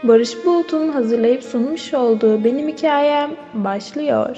Barış Bulut'un hazırlayıp sunmuş olduğu Benim Hikayem başlıyor.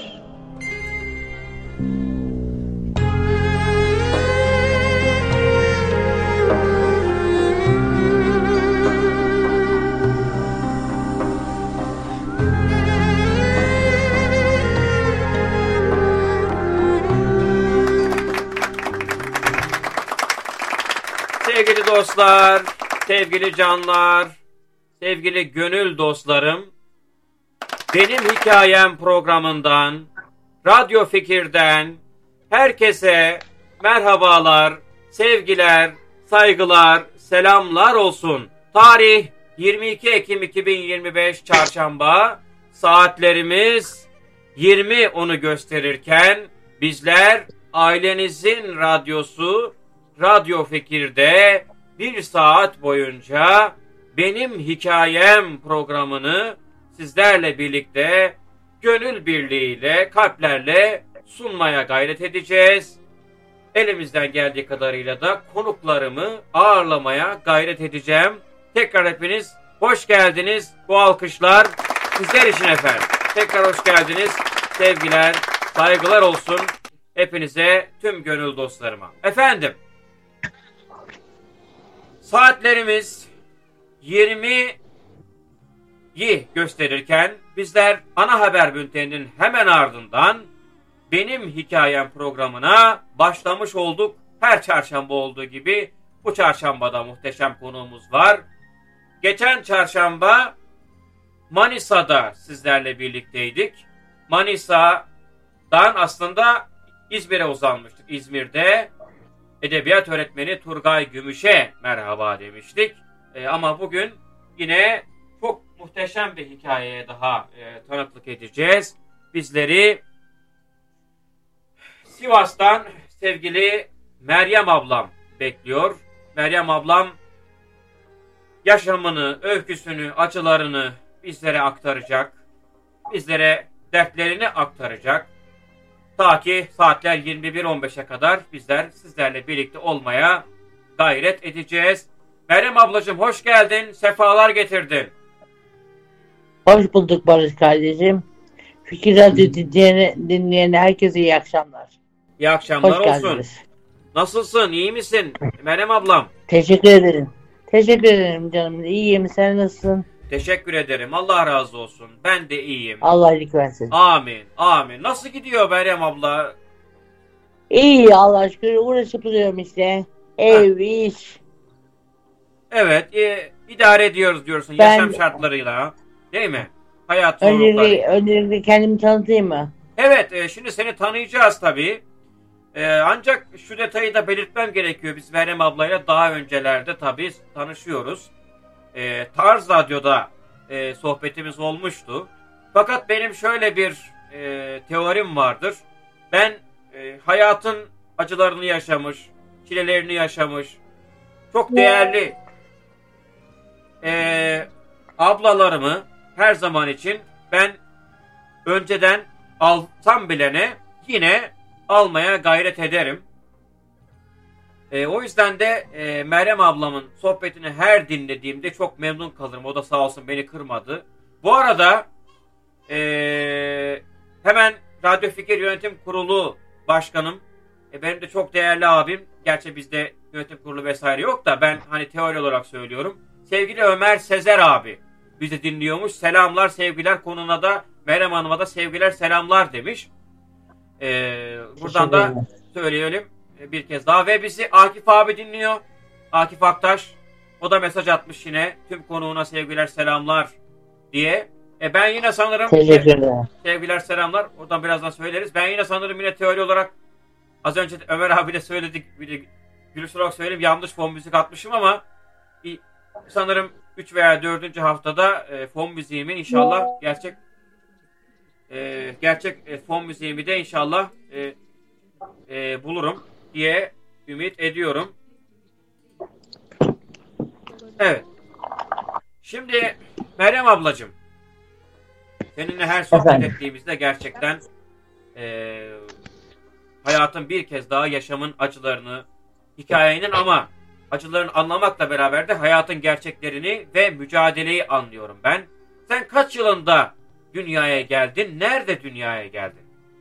Sevgili dostlar, sevgili canlar, sevgili gönül dostlarım, Benim Hikayem programından, Radyo Fikir'den herkese merhabalar, sevgiler, saygılar, selamlar olsun. Tarih 22 Ekim 2025 Çarşamba, saatlerimiz 20.10'u gösterirken bizler ailenizin radyosu Radyo Fikir'de bir saat boyunca Benim Hikayem programını sizlerle birlikte gönül birliğiyle, kalplerle sunmaya gayret edeceğiz. Elimizden geldiği kadarıyla da konuklarımı ağırlamaya gayret edeceğim. Tekrar hepiniz hoş geldiniz. Bu alkışlar sizler için efendim. Tekrar hoş geldiniz. Sevgiler, saygılar olsun hepinize, tüm gönül dostlarıma. Efendim, saatlerimiz 20'yi gösterirken bizler ana haber bülteninin hemen ardından Benim Hikayem programına başlamış olduk. Her çarşamba olduğu gibi bu çarşambada muhteşem konuğumuz var. Geçen çarşamba Manisa'da sizlerle birlikteydik. Manisa'dan aslında İzmir'e uzanmıştık. İzmir'de edebiyat öğretmeni Turgay Gümüş'e merhaba demiştik. Ama bugün yine çok muhteşem bir hikayeye daha tanıklık edeceğiz. Bizleri Sivas'tan sevgili Meryem ablam bekliyor. Meryem ablam yaşamını, öyküsünü, acılarını bizlere aktaracak. Bizlere dertlerini aktaracak. Ta ki saatler 21.15'e kadar bizler sizlerle birlikte olmaya gayret edeceğiz. Meryem ablacığım hoş geldin, sefalar getirdin. Hoş bulduk Barış kardeşim. Fikir Radyo dinleyen herkese iyi akşamlar. İyi akşamlar hoş olsun. Geldiniz. Nasılsın, iyi misin Meryem ablam? Teşekkür ederim. Teşekkür ederim canım. İyiyim, sen nasılsın? Teşekkür ederim, Allah razı olsun. Ben de iyiyim. Allah iyilik versin. Amin, amin. Nasıl gidiyor Meryem abla? İyi, Allah şükür uğraşıp duruyorum işte. Ev, iş. Evet, idare ediyoruz diyorsun yaşam şartlarıyla. Değil mi? Hayat zorlukları. Öncelikle kendimi tanıtayım mı? Evet, şimdi seni tanıyacağız tabii. Ancak şu detayı da belirtmem gerekiyor. Biz Meryem ablayla daha öncelerde tabii tanışıyoruz. Tarz Radyo'da sohbetimiz olmuştu. Fakat benim şöyle bir teorim vardır. Ben hayatın acılarını yaşamış, çilelerini yaşamış, çok değerli ablalarımı her zaman için ben önceden alsam bilene yine almaya gayret ederim. O yüzden de Meryem ablamın sohbetini her dinlediğimde çok memnun kalırım. O da sağ olsun beni kırmadı. Bu arada hemen Radyo Fikir Yönetim Kurulu Başkanım, benim de çok değerli abim. Gerçi bizde yönetim kurulu vesaire yok da ben hani teori olarak söylüyorum. Sevgili Ömer Sezer abi bizi dinliyormuş. Selamlar, sevgiler, konuna da Meryem Hanım'a da sevgiler, selamlar demiş. Buradan da söyleyelim bir kez daha. Ve bizi Akif abi dinliyor. Akif Aktaş. O da mesaj atmış yine. Tüm konuğuna sevgiler, selamlar diye. Ben yine sanırım sevgiler, selamlar. Oradan birazdan söyleriz. Ben yine sanırım yine teori olarak az önce Ömer abi de söyledik. Bir de gülüş olarak söyleyeyim. Yanlış fon müzik atmışım ama sanırım 3 veya 4. haftada fon müziğimi inşallah gerçek fon müziğimi de inşallah bulurum diye ümit ediyorum. Evet. Şimdi Meryem ablacığım, seninle her sohbet ettiğimizde gerçekten hayatın bir kez daha yaşamın acılarını, hikayenin ama acılarını anlamakla beraber de hayatın gerçeklerini ve mücadeleyi anlıyorum ben. Sen kaç yılında dünyaya geldin? Nerede dünyaya geldin?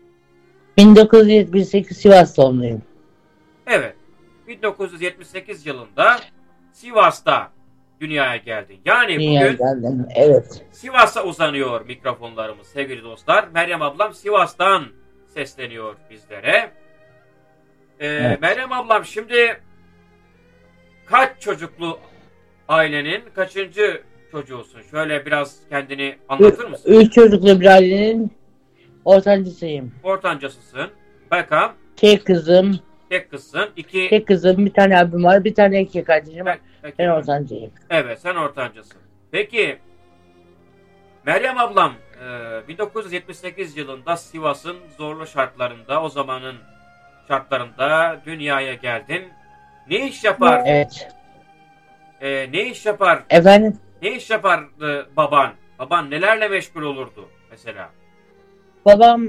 1978 Sivas doğumluyum. Evet. 1978 yılında Sivas'ta dünyaya geldin. Yani Dünyaya bugün geldim. Evet. Sivas'a uzanıyor mikrofonlarımız sevgili dostlar. Meryem ablam Sivas'tan sesleniyor bizlere. Evet. Meryem ablam şimdi kaç çocuklu ailenin kaçıncı çocuğusun? Şöyle biraz kendini anlatır mısın? 3 çocuklu bir ailenin ortancısıyım. Ortancasısın. Bakalım. Tek kızım, Tek kızsın. bir tane abim var, bir tane erkek kardeşim var. Peki. Ben ortancıyım. Evet, sen ortancasın. Peki Meryem ablam 1978 yılında Sivas'ın zorlu şartlarında, o zamanın şartlarında dünyaya geldin. Ne iş yapar? Evet. Ne iş yapar? Efendim? Ne iş yapardı baban? Baban nelerle meşgul olurdu mesela? Babam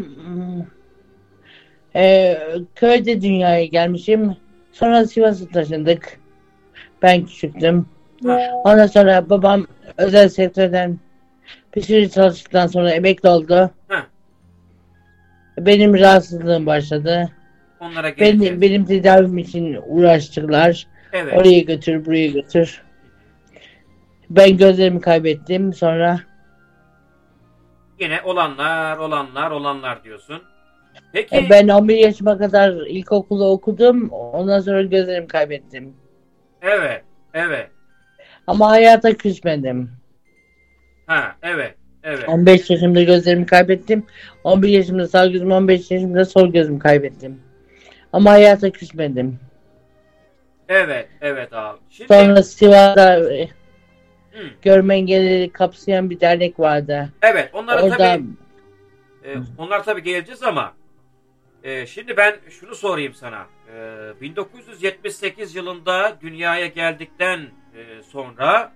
köyde dünyaya gelmişim. Sonra Sivas'a taşındık. Ben küçüktüm. Ondan sonra babam özel sektörden bir süre çalıştıktan sonra emekli oldu. Heh. Benim rahatsızlığım başladı. Onlara geleceğiz. Benim tedavim için uğraştılar. Evet. Oraya götür, buraya götür. Ben gözlerimi kaybettim. Sonra Yine olanlar diyorsun. Peki. ben 11 yaşıma kadar ilkokulu okudum. Ondan sonra gözlerimi kaybettim. Evet. Evet. Ama hayata küsmedim. Ha, evet. Evet. 15 yaşımda gözlerimi kaybettim. 11 yaşımda sağ gözümü, 15 yaşımda sol gözümü kaybettim. Ama hayata küsmedim. Evet. Evet abi. Şimdi Sonra Sivas'ta görme engellileri kapsayan bir dernek vardı. evet, onlara Orada tabii onlar tabii geleceğiz ama şimdi ben şunu sorayım sana. 1978 yılında dünyaya geldikten sonra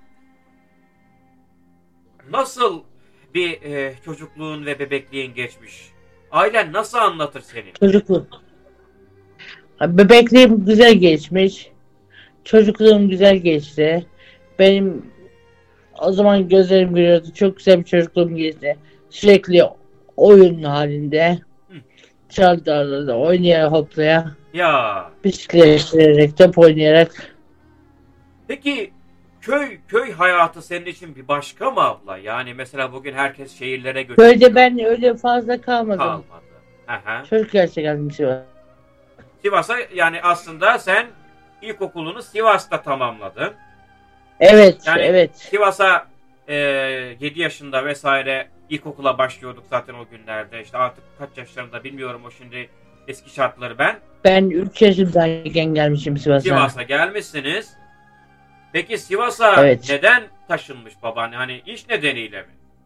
nasıl bir çocukluğun ve bebekliğin geçmiş? Ailen nasıl anlatır seni? çocukluk. Bebekliğim güzel geçmiş. Çocukluğum güzel geçti. Benim o zaman gözlerim görüyordu. Çok güzel bir çocukluğum geçti. Sürekli oyun halinde. Dışarıda oynayarak, hoplaya, Ya. bisiklet sürerek, top oynayarak. Peki köy hayatı senin için bir başka mı abla? Yani mesela bugün herkes şehirlere göçüyor. Köyde ben öyle fazla kalmadım. Kalmadı. Aha. Çocuk yaşta geldim Sivas'a. Sivas'a yani aslında sen ilkokulunu Sivas'ta tamamladın. Evet, Yani evet. Sivas'a 7 yaşında vesaire ilkokula başlıyorduk zaten o günlerde. İşte artık kaç yaşlarında bilmiyorum o şimdi eski şartları ben. Ben 3 yaşındayken gelmişim Sivas'a. Sivas'a gelmişsiniz. Peki Sivas'a Evet. neden taşınmış baban? Hani iş nedeniyle mi?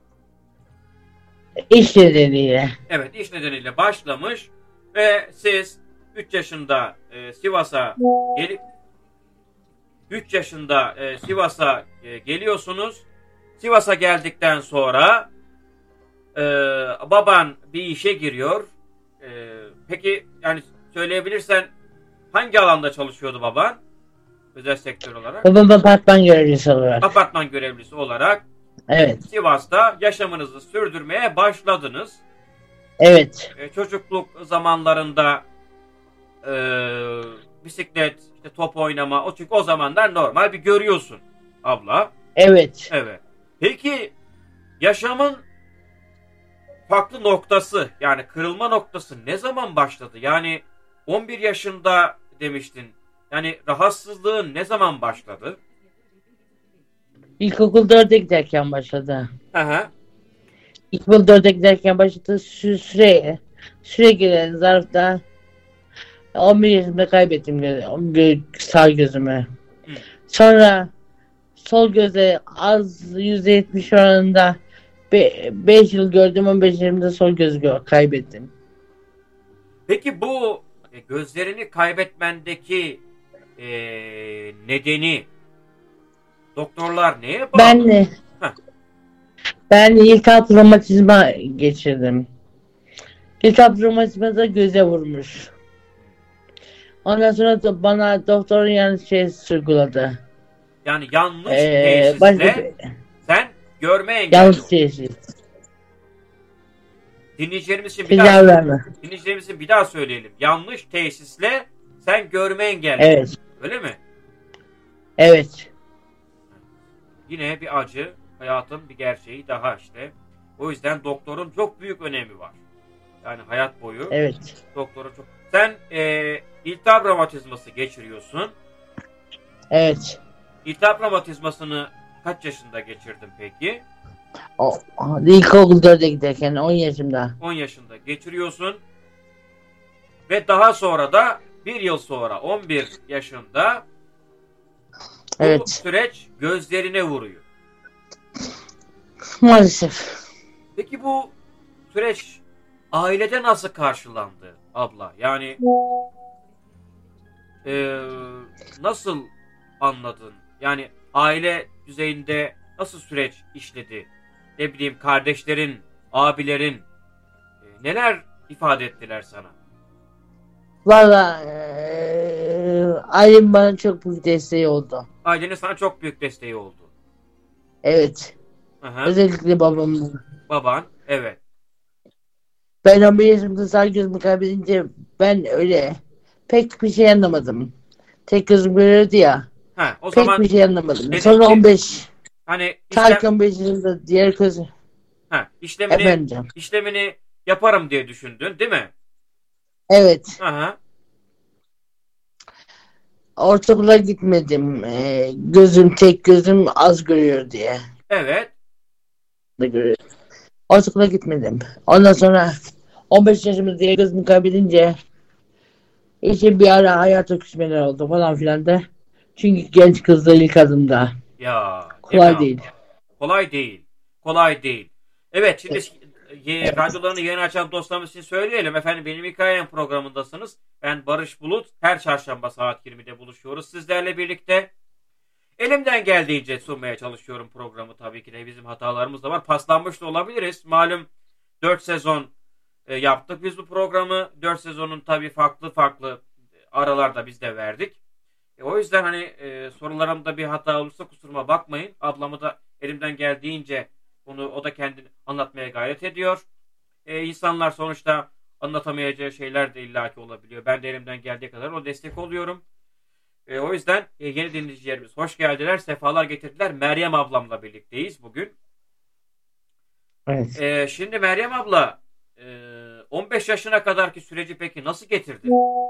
İş nedeniyle. Evet, iş nedeniyle başlamış ve siz 3 yaşında Sivas'a gelip 3 yaşında Sivas'a geliyorsunuz. Sivas'a geldikten sonra baban bir işe giriyor. Peki yani söyleyebilirsen hangi alanda çalışıyordu baban? Özel sektör olarak. Babam apartman görevlisi olarak. Apartman görevlisi olarak Evet, Sivas'ta yaşamınızı sürdürmeye başladınız. evet. Çocukluk zamanlarında bisiklet, işte top oynama, o çünkü o zamanlar normal bir görüyorsun abla. Evet. Evet. Peki yaşamın farklı noktası yani kırılma noktası ne zaman başladı? Yani 11 yaşında demiştin. Yani rahatsızlığın ne zaman başladı? İlkokul 4'e giderken başladı. Aha. İlkokul 4'e giderken başladı. Süre gelen zarfta 11 yaşımda kaybettim sağ gözümü. Hı. Sonra sol göze az %70 oranında 5 yıl gördüm, 15 yaşımda sol gözü kaybettim. Peki bu gözlerini kaybetmendeki nedeni doktorlar neye bağlı? Ben iltihap romatizma geçirdim. İltihap romatizma da göze vurmuş. Ondan sonra da bana doktorun yanlış şey uyguladı. Yani yanlış Başka tesisle sen görme engelli yanlış oldun. teşhis. Dinleyicilerimiz için Tedavi verme. dinleyicilerimizin bir daha söyleyelim. Yanlış tesisle sen görme engelli oldun. Evet. Öyle mi? Evet. Yine bir acı, hayatın bir gerçeği daha işte. O yüzden doktorun çok büyük önemi var. Yani hayat boyu Evet. doktorun çok... Sen iltihap romatizması geçiriyorsun. Evet. İltihap romatizmasını kaç yaşında geçirdin peki? İlkokul 4'e giderken 10 yaşımda. 10 yaşında geçiriyorsun. Ve daha sonra da bir yıl sonra 11 yaşında bu Evet. süreç gözlerine vuruyor. Maalesef. Peki bu süreç ailede nasıl karşılandı abla? Yani nasıl anladın? Yani aile düzeyinde nasıl süreç işledi? Ne bileyim kardeşlerin, abilerin neler ifade ettiler sana? Valla ailem bana çok büyük desteği oldu. Ailenin sana çok büyük desteği oldu. Evet. Aha. Özellikle babamın. Baban, evet. Ben 11 yaşımda sağ gözümü kaybedince ben öyle pek bir şey anlamadım. Tek gözüm görüyordu ya. Ha, o Pek zaman bir şey anlamadım. dedin Sonra ki 15. hani Ta 15 yaşında diğer gözü. Efendim. işlemini yaparım diye düşündün, değil mi? Evet. Aha. Ortaokula gitmedim. Tek gözüm az görüyor diye. Evet. Ortaokula gitmedim. Ondan sonra 15 yaşımda diğer gözümü kaybedince işte bir ara hayata küsmeler oldu falan filan da. Çünkü genç kızda ilk adımda. Ya, değil mi Kolay abla? değil. Kolay değil. Kolay değil. Evet, şimdi radyolarını yeni açan dostlarımız için söyleyelim. Efendim benim hikayem programındasınız. Ben Barış Bulut. Her çarşamba saat 20'de buluşuyoruz sizlerle birlikte. Elimden geldiğince sunmaya çalışıyorum programı, tabii ki de bizim hatalarımız da var. Paslanmış da olabiliriz. Malum 4 sezon yaptık biz bu programı. 4 sezonun tabii farklı farklı aralarda biz de verdik. O yüzden hani sorularımda bir hata olursa kusuruma bakmayın. Ablamı da elimden geldiğince o da kendini anlatmaya gayret ediyor. İnsanlar sonuçta anlatamayacağı şeyler de illaki olabiliyor. Ben de elimden geldiği kadar o destek oluyorum. O yüzden yeni dinleyicilerimiz hoş geldiler, sefalar getirdiler. Meryem ablamla birlikteyiz bugün. Evet. Şimdi Meryem abla 15 yaşına kadarki süreci peki nasıl getirdin?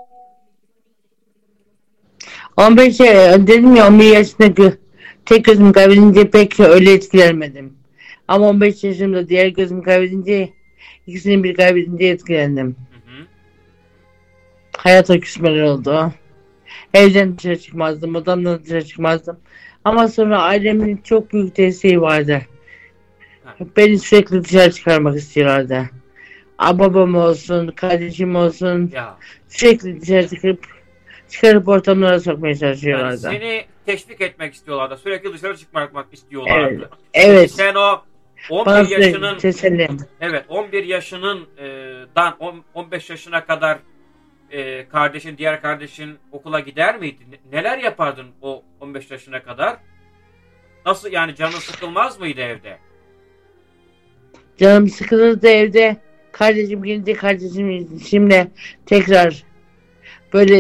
15 dedim ya 11 yaşındaki tek gözümü kaybedince pek öyle etkilenmedim. Ama 15 yaşımda diğer gözümü kaybedince ikisini bir kaybedince etkilendim. Hı hı. Hayata küsmeler oldu. Evden dışarı çıkmazdım, odamdan dışarı çıkmazdım. Ama sonra ailemin çok büyük desteği vardı. Ha. Beni sürekli dışarı çıkarmak istiyorlardı. Babam olsun, kardeşim olsun, Ya. sürekli dışarı çıkarıp ortamlara sokmaya Yani çalışıyorlardı. seni teşvik etmek istiyorlardı. Sürekli dışarı çıkmak Evet, istiyorlardı. Peki evet. sen o 11 Bana sürekli yaşının teselli. evet 11 yaşının 15 yaşına kadar diğer kardeşin okula gider miydi? Neler yapardın o 15 yaşına kadar? Nasıl yani, canın sıkılmaz mıydı evde? Canım sıkılırdı evde. Kardeşim gelince kardeşimle tekrar böyle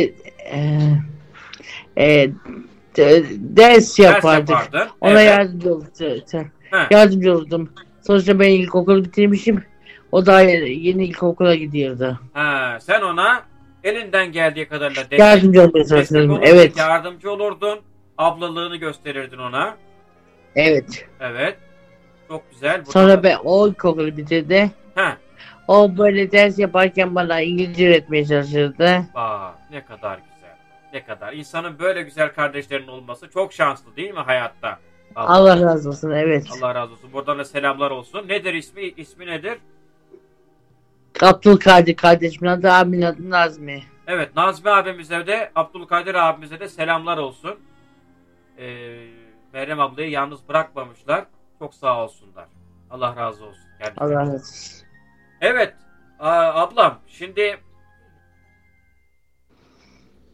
e, ders yapardık. yapardın. Ona Evet. yardımcı olurdum. Sonuçta ben ilkokulu bitirmişim. O da yeni ilkokula gidiyordu. Sen ona elinden geldiği kadarıyla Yardımcı olmaya destek çalışıyordum. olurdun, Evet. yardımcı olurdun. Ablalığını gösterirdin ona. Evet. Evet. Çok güzel. Sonra o ilkokulu bitirdi. Heh. O böyle ders yaparken bana İngilizce öğretmeye çalışırdı. Ne kadar güzel. Ne kadar. İnsanın böyle güzel kardeşlerinin olması çok şanslı değil mi hayatta? Allah razı olsun. Evet. Allah razı olsun. Buradan da selamlar olsun. Nedir ismi? İsmi nedir? Abdülkadir kardeşimin adı, abimin adı Nazmi. Evet, Nazmi abimize de Abdülkadir abimize de selamlar olsun. Meryem ablayı yalnız bırakmamışlar. Çok sağ olsunlar. Allah razı olsun. Allah razı olsun. Evet ablam, şimdi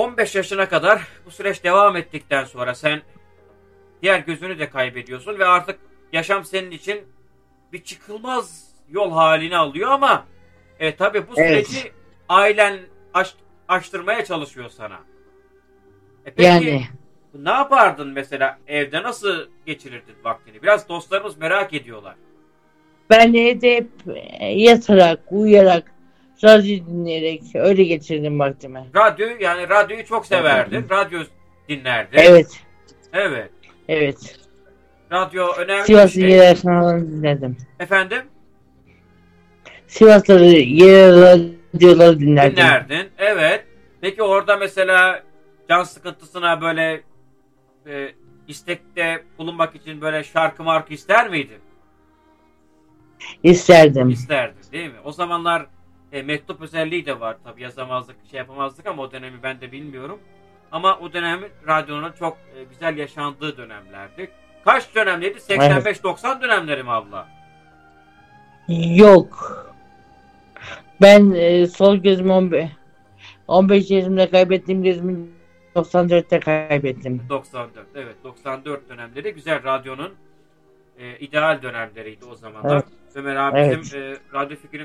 15 yaşına kadar bu süreç devam ettikten sonra sen diğer gözünü de kaybediyorsun ve artık yaşam senin için bir çıkılmaz yol halini alıyor ama tabii bu süreci ailen aştırmaya çalışıyor sana. Peki Yani ne yapardın mesela, evde nasıl geçirirdin vaktini? Biraz dostlarımız merak ediyorlar. ben evde hep yatarak, uyuyarak, radyo dinleyerek öyle geçirdim vaktimi. Radyoyu çok severdin. Radyo dinlerdin. Evet, Evet. evet. Radyo önemli bir Sivas şey. yerel kanalını dinledim. Efendim? Sivas'ta yerel radyoları dinlerdim. Dinlerdin. Evet. Peki orada mesela can sıkıntısına böyle istekte bulunmak için böyle şarkı markı ister miydin? İsterdim. İsterdin değil mi? O zamanlar mektup özelliği de var. Tabii yazamazdık, şey yapamazdık ama o dönemi ben de bilmiyorum. Ama o dönemin radyonun çok güzel yaşandığı dönemlerdi. Kaç dönemliydi? 85-90 dönemleri mi abla? Yok. Ben sol gözümü 15 yaşımda kaybettiğim gözümü 94'te kaybettim. 94. Evet, 94 dönemleri güzel, radyonun ideal dönemleriydi o zamanlar. Evet. Ömer abi bizim Radyo Fikir'in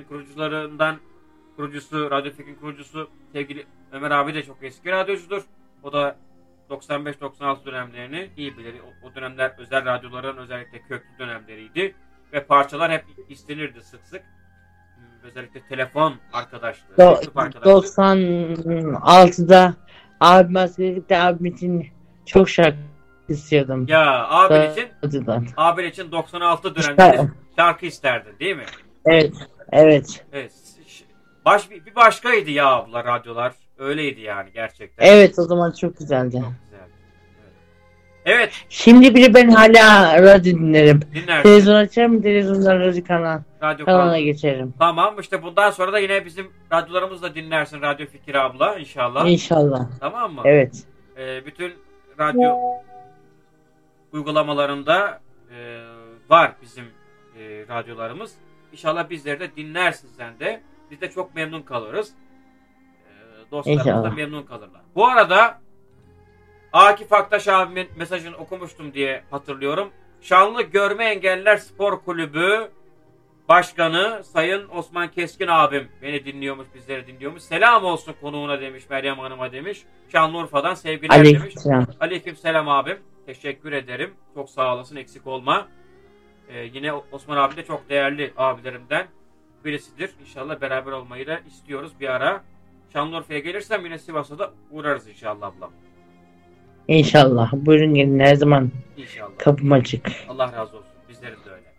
Radyo Fikir'in kurucusu sevgili Ömer abi de çok eski radyocudur. O da 95-96 dönemlerini iyi bilir. O dönemler özel radyoların özellikle köklü dönemleriydi. Ve parçalar hep istenirdi sık sık. Özellikle telefon arkadaşlığı, mektup arkadaşlığı. 96'da abim askerlikte abim için çok şarkı istiyordum. Ya abin için 96 dönemde şarkı isterdin değil mi? Evet, evet. Evet. Bir başkaydı ya abla, radyolar. Öyleydi yani gerçekten. Evet, o zaman çok güzeldi. Çok güzeldi. Evet. Şimdi bile ben hala radyo dinlerim. Dinlersin. Televizyon açarım, televizyondan radyo kanalına kanalı geçerim. Tamam, işte bundan sonra da yine bizim radyolarımızla dinlersin Radyo Fikir abla inşallah. İnşallah. Tamam mı? Evet. Bütün radyo uygulamalarında var bizim radyolarımız. İnşallah bizleri de dinlersin sen de. Biz de çok memnun kalırız. Dostlarımız da memnun kalırlar. Bu arada Akif Aktaş abimin mesajını okumuştum diye hatırlıyorum. Şanlı Görme Engelliler Spor Kulübü Başkanı Sayın Osman Keskin abim beni dinliyormuş, bizleri dinliyormuş. Selam olsun konuğuna demiş, Meryem Hanım'a demiş. Şanlıurfa'dan sevgiler demiş. Aleyküm selam abim. Teşekkür ederim. Çok sağ olasın, eksik olma. Yine Osman abi de çok değerli abilerimden birisidir. İnşallah beraber olmayı da istiyoruz bir ara. Şanlıurfa'ya gelirsem yine Sivas'a da uğrarız inşallah ablam. İnşallah. Buyurun gelin, her zaman İnşallah. kapım açık. Allah razı olsun. Bizlerin de öyle.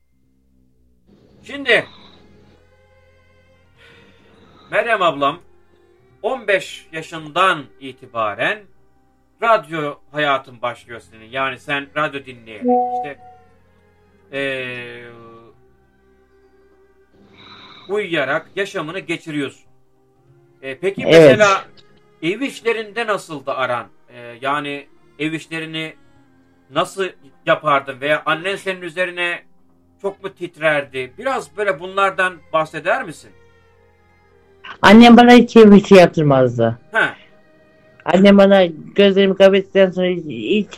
Şimdi Meryem ablam 15 yaşından itibaren radyo hayatın başlıyor senin. Yani sen radyo dinleyerek işte uyuyarak yaşamını geçiriyorsun. Peki mesela ev işlerinde nasıldı aran? Yani ev işlerini nasıl yapardın veya annen senin üzerine çok mu titrerdi? Biraz böyle bunlardan bahseder misin? Annem bana hiç ev işi yaptırmazdı. He. Annem bana gözlerimi kaybettikten sonra hiç...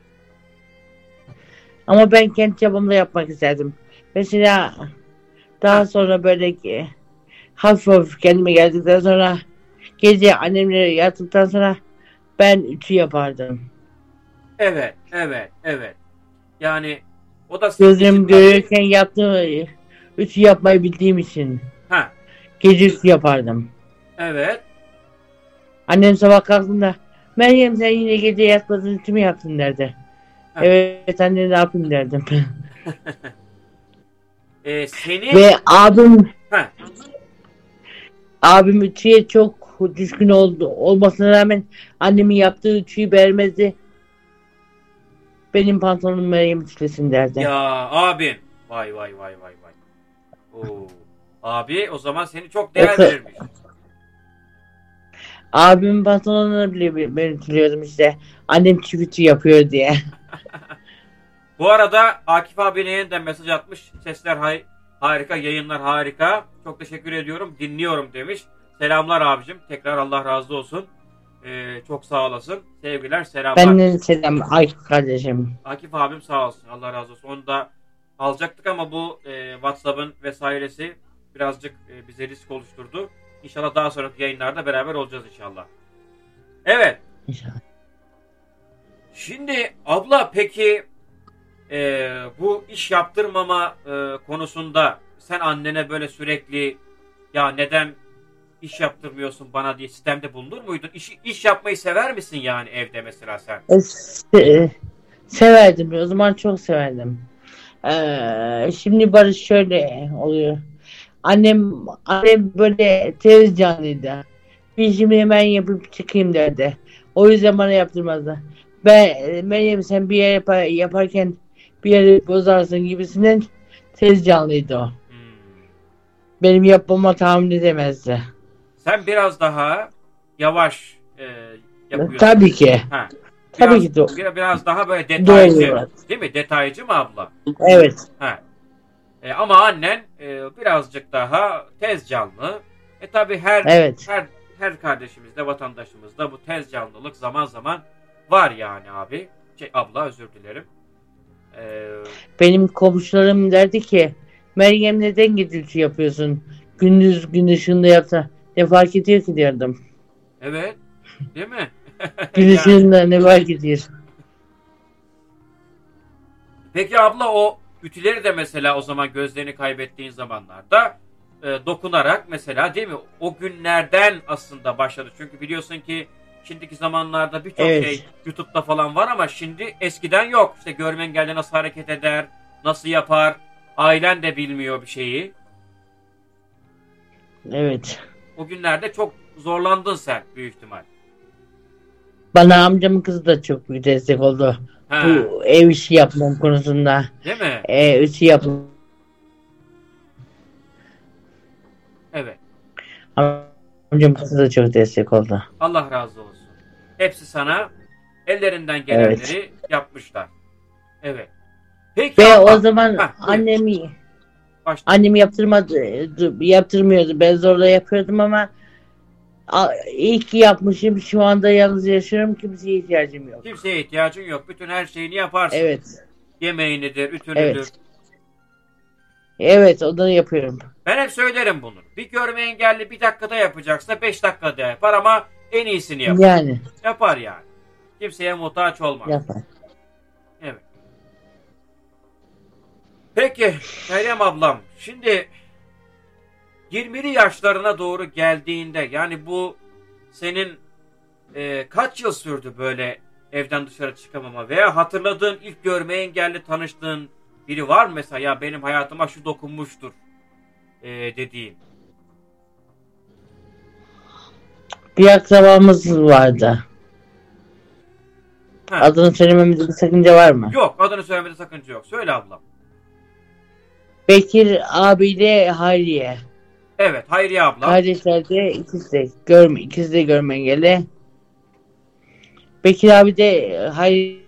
Ama ben kendi çabamla yapmak isterdim. Mesela daha sonra böyle hafif hafif kendime geldikten sonra gece annemle yattıktan sonra ben ütü yapardım. Evet. Yani o da gözlerimi görürken yaptığım ütü yapmayı bildiğim için. Ha. Gece ütü yapardım. Evet. Annem sabah kalktığında Meryem sen yine gece yatmadın, ütü mü yaptın derdi. Ha. Evet anne, ne yapayım derdim. Ve abim ütüye çok düşkün olmasına rağmen annemin yaptığı ütüyü beğenmezdi. Benim pantolonum Meryem ütülesin derdi. Ya abim. Vay. Oo. Abi o zaman seni çok değer verirmiş. Abimin pantolonunu bile ben ütülüyordum işte. Annem ütü yapıyor diye. Bu arada Akif abine yeniden mesaj atmış. Sesler harika, yayınlar harika. Çok teşekkür ediyorum. Dinliyorum demiş. Selamlar abicim. Tekrar Allah razı olsun. Çok sağ olasın. Sevgiler, selamlar. Benden selam Akif kardeşim. Akif abim sağ olsun. Allah razı olsun. Onu da alacaktık ama bu WhatsApp'ın vesairesi birazcık bize risk oluşturdu. İnşallah daha sonraki yayınlarda beraber olacağız inşallah. Evet. İnşallah. Şimdi abla peki bu iş yaptırmama konusunda sen annene böyle sürekli ya neden iş yaptırmıyorsun bana diye sistemde bulunur muydun? İş yapmayı sever misin yani evde mesela sen? Severdim. O zaman çok severdim. Şimdi Barış şöyle oluyor. Annem böyle tez canlıydı. Bir işimi hemen yapıp çıkayım derdi. O yüzden bana yaptırmazdı. Meryem sen bir yer yaparken bir yeri bozarsın gibisinden tez canlıydı o. Benim yapmama tahammül edemezdi. Sen biraz daha yavaş yapıyorsun. Tabii ki. Ha. Tabii ki de. Biraz daha böyle detaycı. Doğru. Değil mi? Detaycı mı abla? Evet. Ha. Ama annen birazcık daha tez canlı. Tabii Evet. her kardeşimizde, vatandaşımızda bu tez canlılık zaman zaman var yani abi. Abla özür dilerim. Benim komşularım derdi ki Meryem neden gürültü yapıyorsun? Gündüz gün ışığında yapsa ne fark ediyor ki diyordum. Evet. Değil mi? Gün Yani. ışığında ne fark ediyor? Peki abla o ütüleri de mesela o zaman gözlerini kaybettiğin zamanlarda dokunarak mesela değil mi? O günlerden aslında başladı. Çünkü biliyorsun ki şimdiki zamanlarda birçok şey YouTube'da falan var ama şimdi eskiden yok. İşte görme engelli nasıl hareket eder, nasıl yapar, ailen de bilmiyor bir şeyi. Evet. O günlerde çok zorlandın sen büyük ihtimal. Bana amcamın kızı da çok büyük destek oldu. Ha. Bu ev işi yapmam konusunda. Değil mi? İşi yapmam. Evet. Amcamın kızı da çok destek oldu. Allah razı olsun. Hepsi sana ellerinden gelenleri yapmışlar. Evet. Peki Ve abla, o zaman annem yaptırmıyordu. Ben zorla yapıyordum ama iyi ki yapmışım. Şu anda yalnız yaşıyorum. Kimseye ihtiyacım yok. Kimseye ihtiyacın yok. Bütün her şeyini yaparsın. Evet. Yemeğinidir, ütünüdür. Evet. Evet, onu yapıyorum. Ben hep söylerim bunu. Bir görme engelli bir dakikada yapacaksa 5 dakikada yapar ama en iyisini yapar. Yani. Yapar yani. Kimseye muhtaç olmaz. Yapar. Evet. Peki Meryem ablam, şimdi 20'li yaşlarına doğru geldiğinde yani bu senin kaç yıl sürdü böyle evden dışarı çıkamama veya hatırladığın ilk görme engelli tanıştığın biri var mı mesela ya benim hayatıma şu dokunmuştur dediğin? Bir akrabamız vardı. Ha. Adını söylememizde bir sakınca var mı? Yok, adını söylemede sakınca yok. Söyle ablam. Bekir abiyle Hayriye. Evet, Hayriye abla. Kardeşler de ikisi de görme engelli. Bekir abi de Hayriye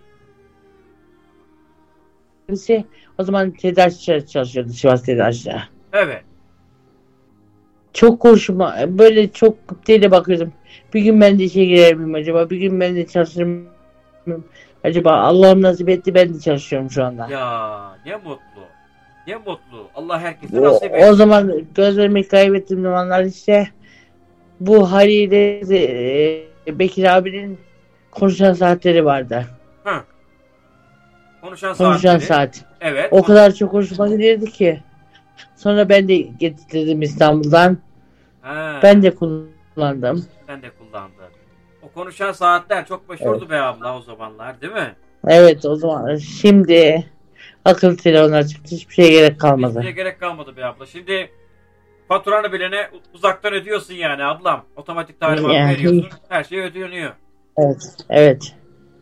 o zaman tedarikçi çalışıyordu Sivas Tedarikçi'de. Evet. Çok hoşuma böyle çok gıptayla bakıyordum. Bir gün ben de işe girer miyim acaba? Bir gün ben de çalışır mıyım acaba? Allah'ım nasip etti, ben de çalışıyorum şu anda. Ya ne mutlu. Ne mutlu. Allah herkese nasip etsin. O zaman gözlerimi kaybettiğim zamanlar işte bu haliyle Bekir abinin konuşan saatleri vardı. Ha. Konuşan saat. Evet. O kadar çok hoşuma gidiyordu ki. Sonra ben de getirdim İstanbul'dan. Ha. Ben de kullandım. Sen de kullandın. O konuşan saatler çok meşhurdu be abla o zamanlar değil mi? Evet, o zaman. Şimdi akıllı telefonlar çıktı. Hiçbir şeye gerek kalmadı. Hiçbir şeye gerek kalmadı be abla. Şimdi faturanı bilene uzaktan ödüyorsun yani ablam. Otomatik talimat veriyorsun. Her şey ödeniyor. Evet. Evet.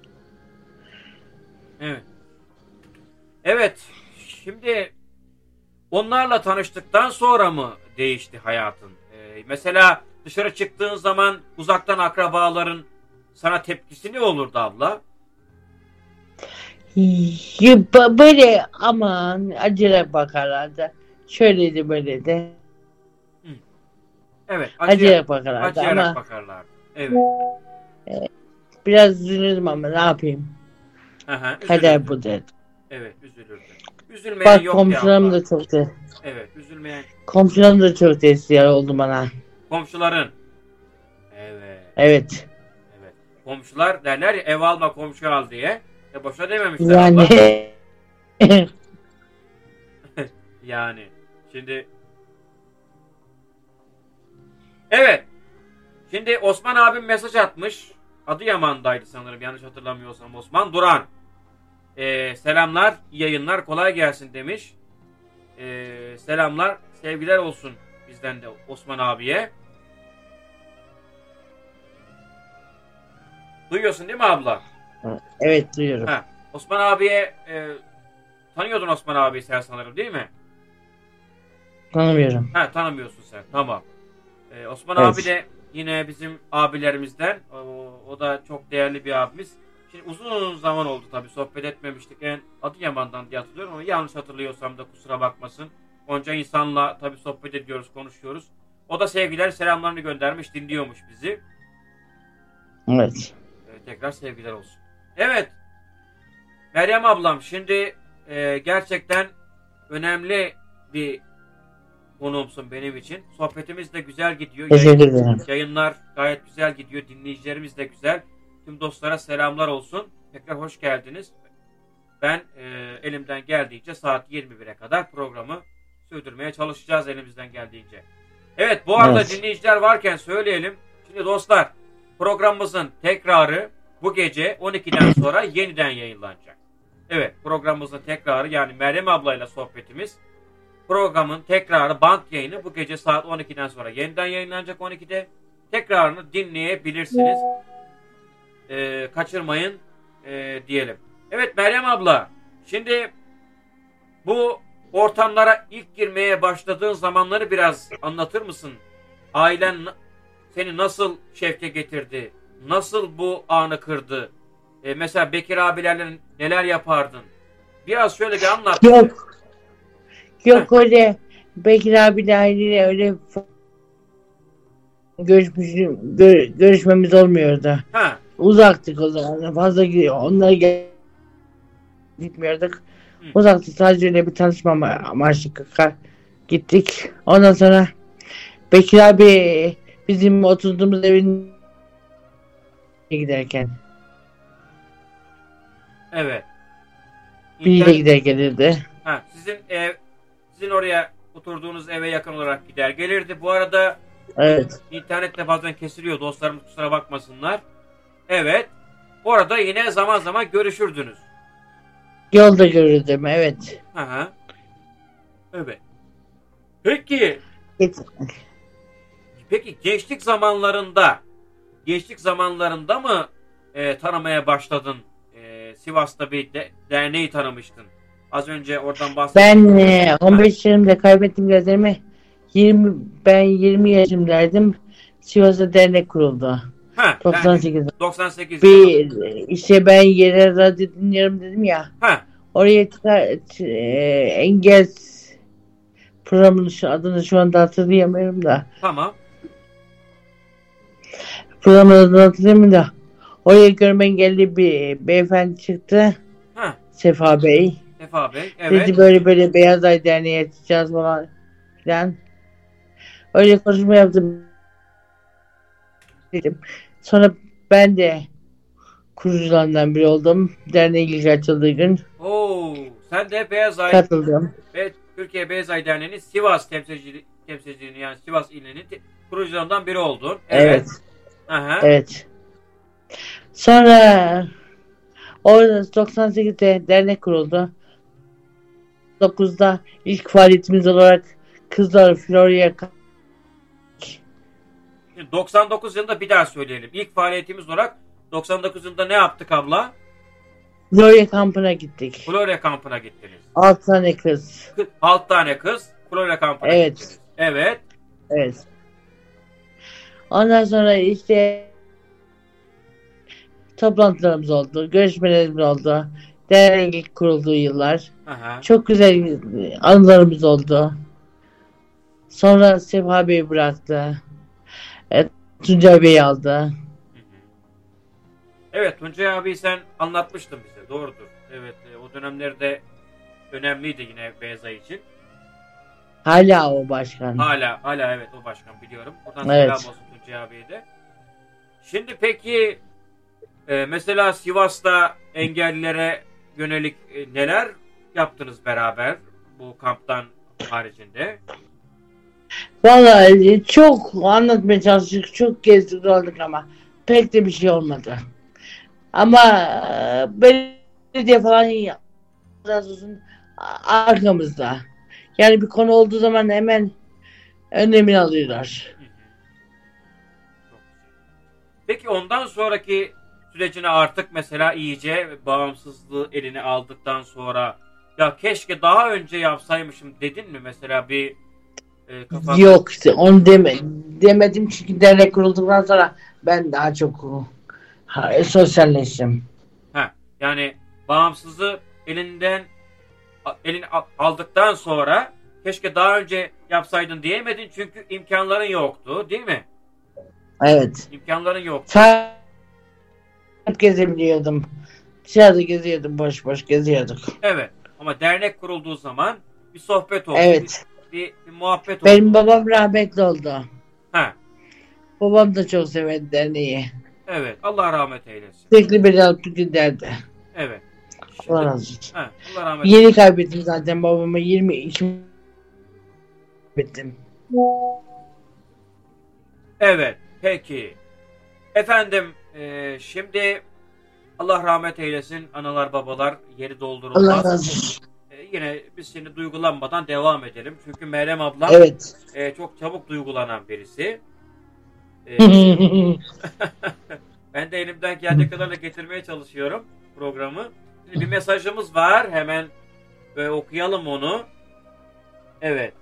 Evet. Evet. Şimdi onlarla tanıştıktan sonra mı değişti hayatın? Mesela dışarı çıktığın zaman uzaktan akrabaların sana tepkisi ne olurdu abla? Böyle aman acele bakarlardı. Şöyleydi böyleydi. Evet. Acele bakarlardı Acıyarak ama bakarlardı. Evet. Biraz üzülürüm ama ne yapayım? Aha, Kader üzülürdün. bu dedi. Evet, üzülürdün. Üzülmeyen Bak yok ya abla. Evet, üzülmeyen komşularım da çok destek oldu bana. komşuların. Evet. Evet. Evet. Komşular derler ya ev alma komşu al diye. Boşa dememişler Yani abla. Yani. Şimdi evet. Şimdi Osman abim mesaj atmış. Adıyaman'daydı sanırım yanlış hatırlamıyorsam Osman Duran. Selamlar, iyi yayınlar, kolay gelsin demiş. Selamlar, sevgiler olsun bizden de Osman abiye. Duyuyorsun değil mi abla? evet duyuyorum. Ha, Osman abiye tanıyordun Osman abiyi sen sanırım değil mi? Tanımıyorum. Ha, tanımıyorsun sen. Tamam. Osman Evet. abi de yine bizim abilerimizden. O da çok değerli bir abimiz. Şimdi uzun zaman oldu tabii sohbet etmemiştik. Adıyaman'dan diye hatırlıyorum ama yanlış hatırlıyorsam da kusura bakmasın. Onca insanla tabii sohbet ediyoruz, konuşuyoruz. O da sevgiler, selamlarını göndermiş, dinliyormuş bizi. Evet. Tekrar sevgiler olsun. Evet. Meryem ablam şimdi gerçekten önemli bir konuğumsun benim için. Sohbetimiz de güzel gidiyor. Teşekkür ederim. Yayınlar gayet güzel gidiyor. Dinleyicilerimiz de güzel. Tüm dostlara selamlar olsun. Tekrar hoş geldiniz. Ben elimden geldiğince saat 21'e kadar programı sürdürmeye çalışacağız elimizden geldiğince. Evet bu arada Evet. dinleyiciler varken söyleyelim. Şimdi dostlar programımızın tekrarı bu gece 12'den sonra yeniden yayınlanacak. Evet programımızın tekrarı yani Meryem ablayla sohbetimiz programın tekrarı band yayını bu gece saat 12'den sonra yeniden yayınlanacak 12'de. Tekrarını dinleyebilirsiniz. Kaçırmayın diyelim. Evet Meryem abla şimdi bu ortamlara ilk girmeye başladığın zamanları biraz anlatır mısın? Ailen seni nasıl şevke getirdi? Nasıl bu anı kırdı? Mesela Bekir abilerle neler yapardın? Biraz şöyle bir anlat. Yok. Yok öyle Bekir abiyle öyle görüşmemiz olmuyordu. Ha. Uzaktık o zaman. Fazla onlara gitmiyorduk. Hı. Uzaktık. Sadece öyle bir tanışma amaçlı gittik. Ondan sonra Bekir abi bizim oturduğumuz evin giderken Evet. biriyle gider gelirdi. Ha, sizin oraya oturduğunuz eve yakın olarak gider gelirdi. Bu arada Evet. internette bazen kesiliyor. Dostlarımız kusura bakmasınlar. Evet. Orada yine zaman zaman görüşürdünüz. Yolda görürdüm. Evet. Hı. Evet. Peki gençlik zamanlarında mı tanımaya başladın? Sivas'ta bir derneği tanımıştın. Az önce oradan bahsettim. Ben 15 yaşımda kaybettim gözlerimi. Ben 20 yaşımdaydım. Sivas'ta dernek kuruldu. Ha, 98. 98. İşte ben yerel radyo dinliyorum dedim ya. Ha, Oraya engel programının adını şu anda hatırlayamıyorum da. tamam. Programın adını hatırlayamıyorum da. Oraya görme engelli bir beyefendi çıktı. Ha, Sefa Bey. Sefa Bey. Evet. Dedi böyle Beyaz Ay Derneği açacağız falan filan. Öyle konuşma yaptım. Dedim. Sonra ben de kurucularından biri oldum. Derneğin ilk açıldığı gün Oo, sen de Beyaz Ay katıldım. ve Türkiye Beyaz Ay Derneği'nin Sivas temsilciliğini yani Sivas ilinin kurucularından biri oldun. Evet. Aha. Evet. Sonra orada 98'de dernek kuruldu. 9'da ilk faaliyetimiz olarak Kızlar Florya 99 yılında bir daha söyleyelim. İlk faaliyetimiz olarak 99 yılında ne yaptık abla? Florya kampına gittik. Florya kampına gittiniz. 6 tane kız. 6 tane kız Florya kampına Evet. gittiniz. Evet. Evet. Ondan sonra işte toplantılarımız oldu. Görüşmelerimiz oldu. Derneğin ilk kurulduğu yıllar. Aha. Çok güzel anılarımız oldu. Sonra Sefa Bey bıraktı. Tuncay Bey aldı. Evet, Tuncay abi sen anlatmıştın bize. Doğrudur. Evet, o dönemlerde önemliydi yine Beyza için. Hala o başkan. Hala evet o başkan biliyorum. Buradan selam Evet. olsun Tuncay abiye de. Şimdi peki mesela Sivas'ta engellilere yönelik neler yaptınız beraber bu kamptan haricinde? Vallahi çok anlatmaya çalıştık, çok gezdik olduk ama pek de bir şey olmadı. Ama belediye falan iyi, razı olsun, arkamızda. Yani bir konu olduğu zaman hemen önlemini alıyorlar. Hı hı. Çok güzel. Peki ondan sonraki sürecine artık mesela iyice bağımsızlığı eline aldıktan sonra ya keşke daha önce yapsaymışım dedin mi mesela bir kafanda? Yok işte onu demedim çünkü dernek kurulduktan sonra ben daha çok sosyalleştim. Yani bağımsızlığı aldıktan sonra keşke daha önce yapsaydın diyemedin çünkü imkanların yoktu, değil mi? Evet. İmkanların yoktu. Sadece gezebiliyordum. Dışarıda geziyordum, boş boş geziyorduk. Evet. Ama dernek kurulduğu zaman bir sohbet oldu. Evet. Bir muhabbet oldu. Benim babam rahmetli oldu. Ha. Babam da çok severdi derneği. Evet. Allah rahmet eylesin. Sürekli beni alıp giderdi. Evet. Allah razı olsun. Allah rahmet eylesin. Yeni kaybettim zaten babamı. 22 kaybettim. Evet. Peki. Efendim şimdi Allah rahmet eylesin. Analar babalar yeri doldurulmaz. Allah razı olsun. Yine biz şimdi duygulanmadan devam edelim. Çünkü Meryem ablam Evet. çok çabuk duygulanan birisi. Ben de elimden geldiği kadarıyla getirmeye çalışıyorum programı. Şimdi bir mesajımız var. Hemen okuyalım onu. Evet.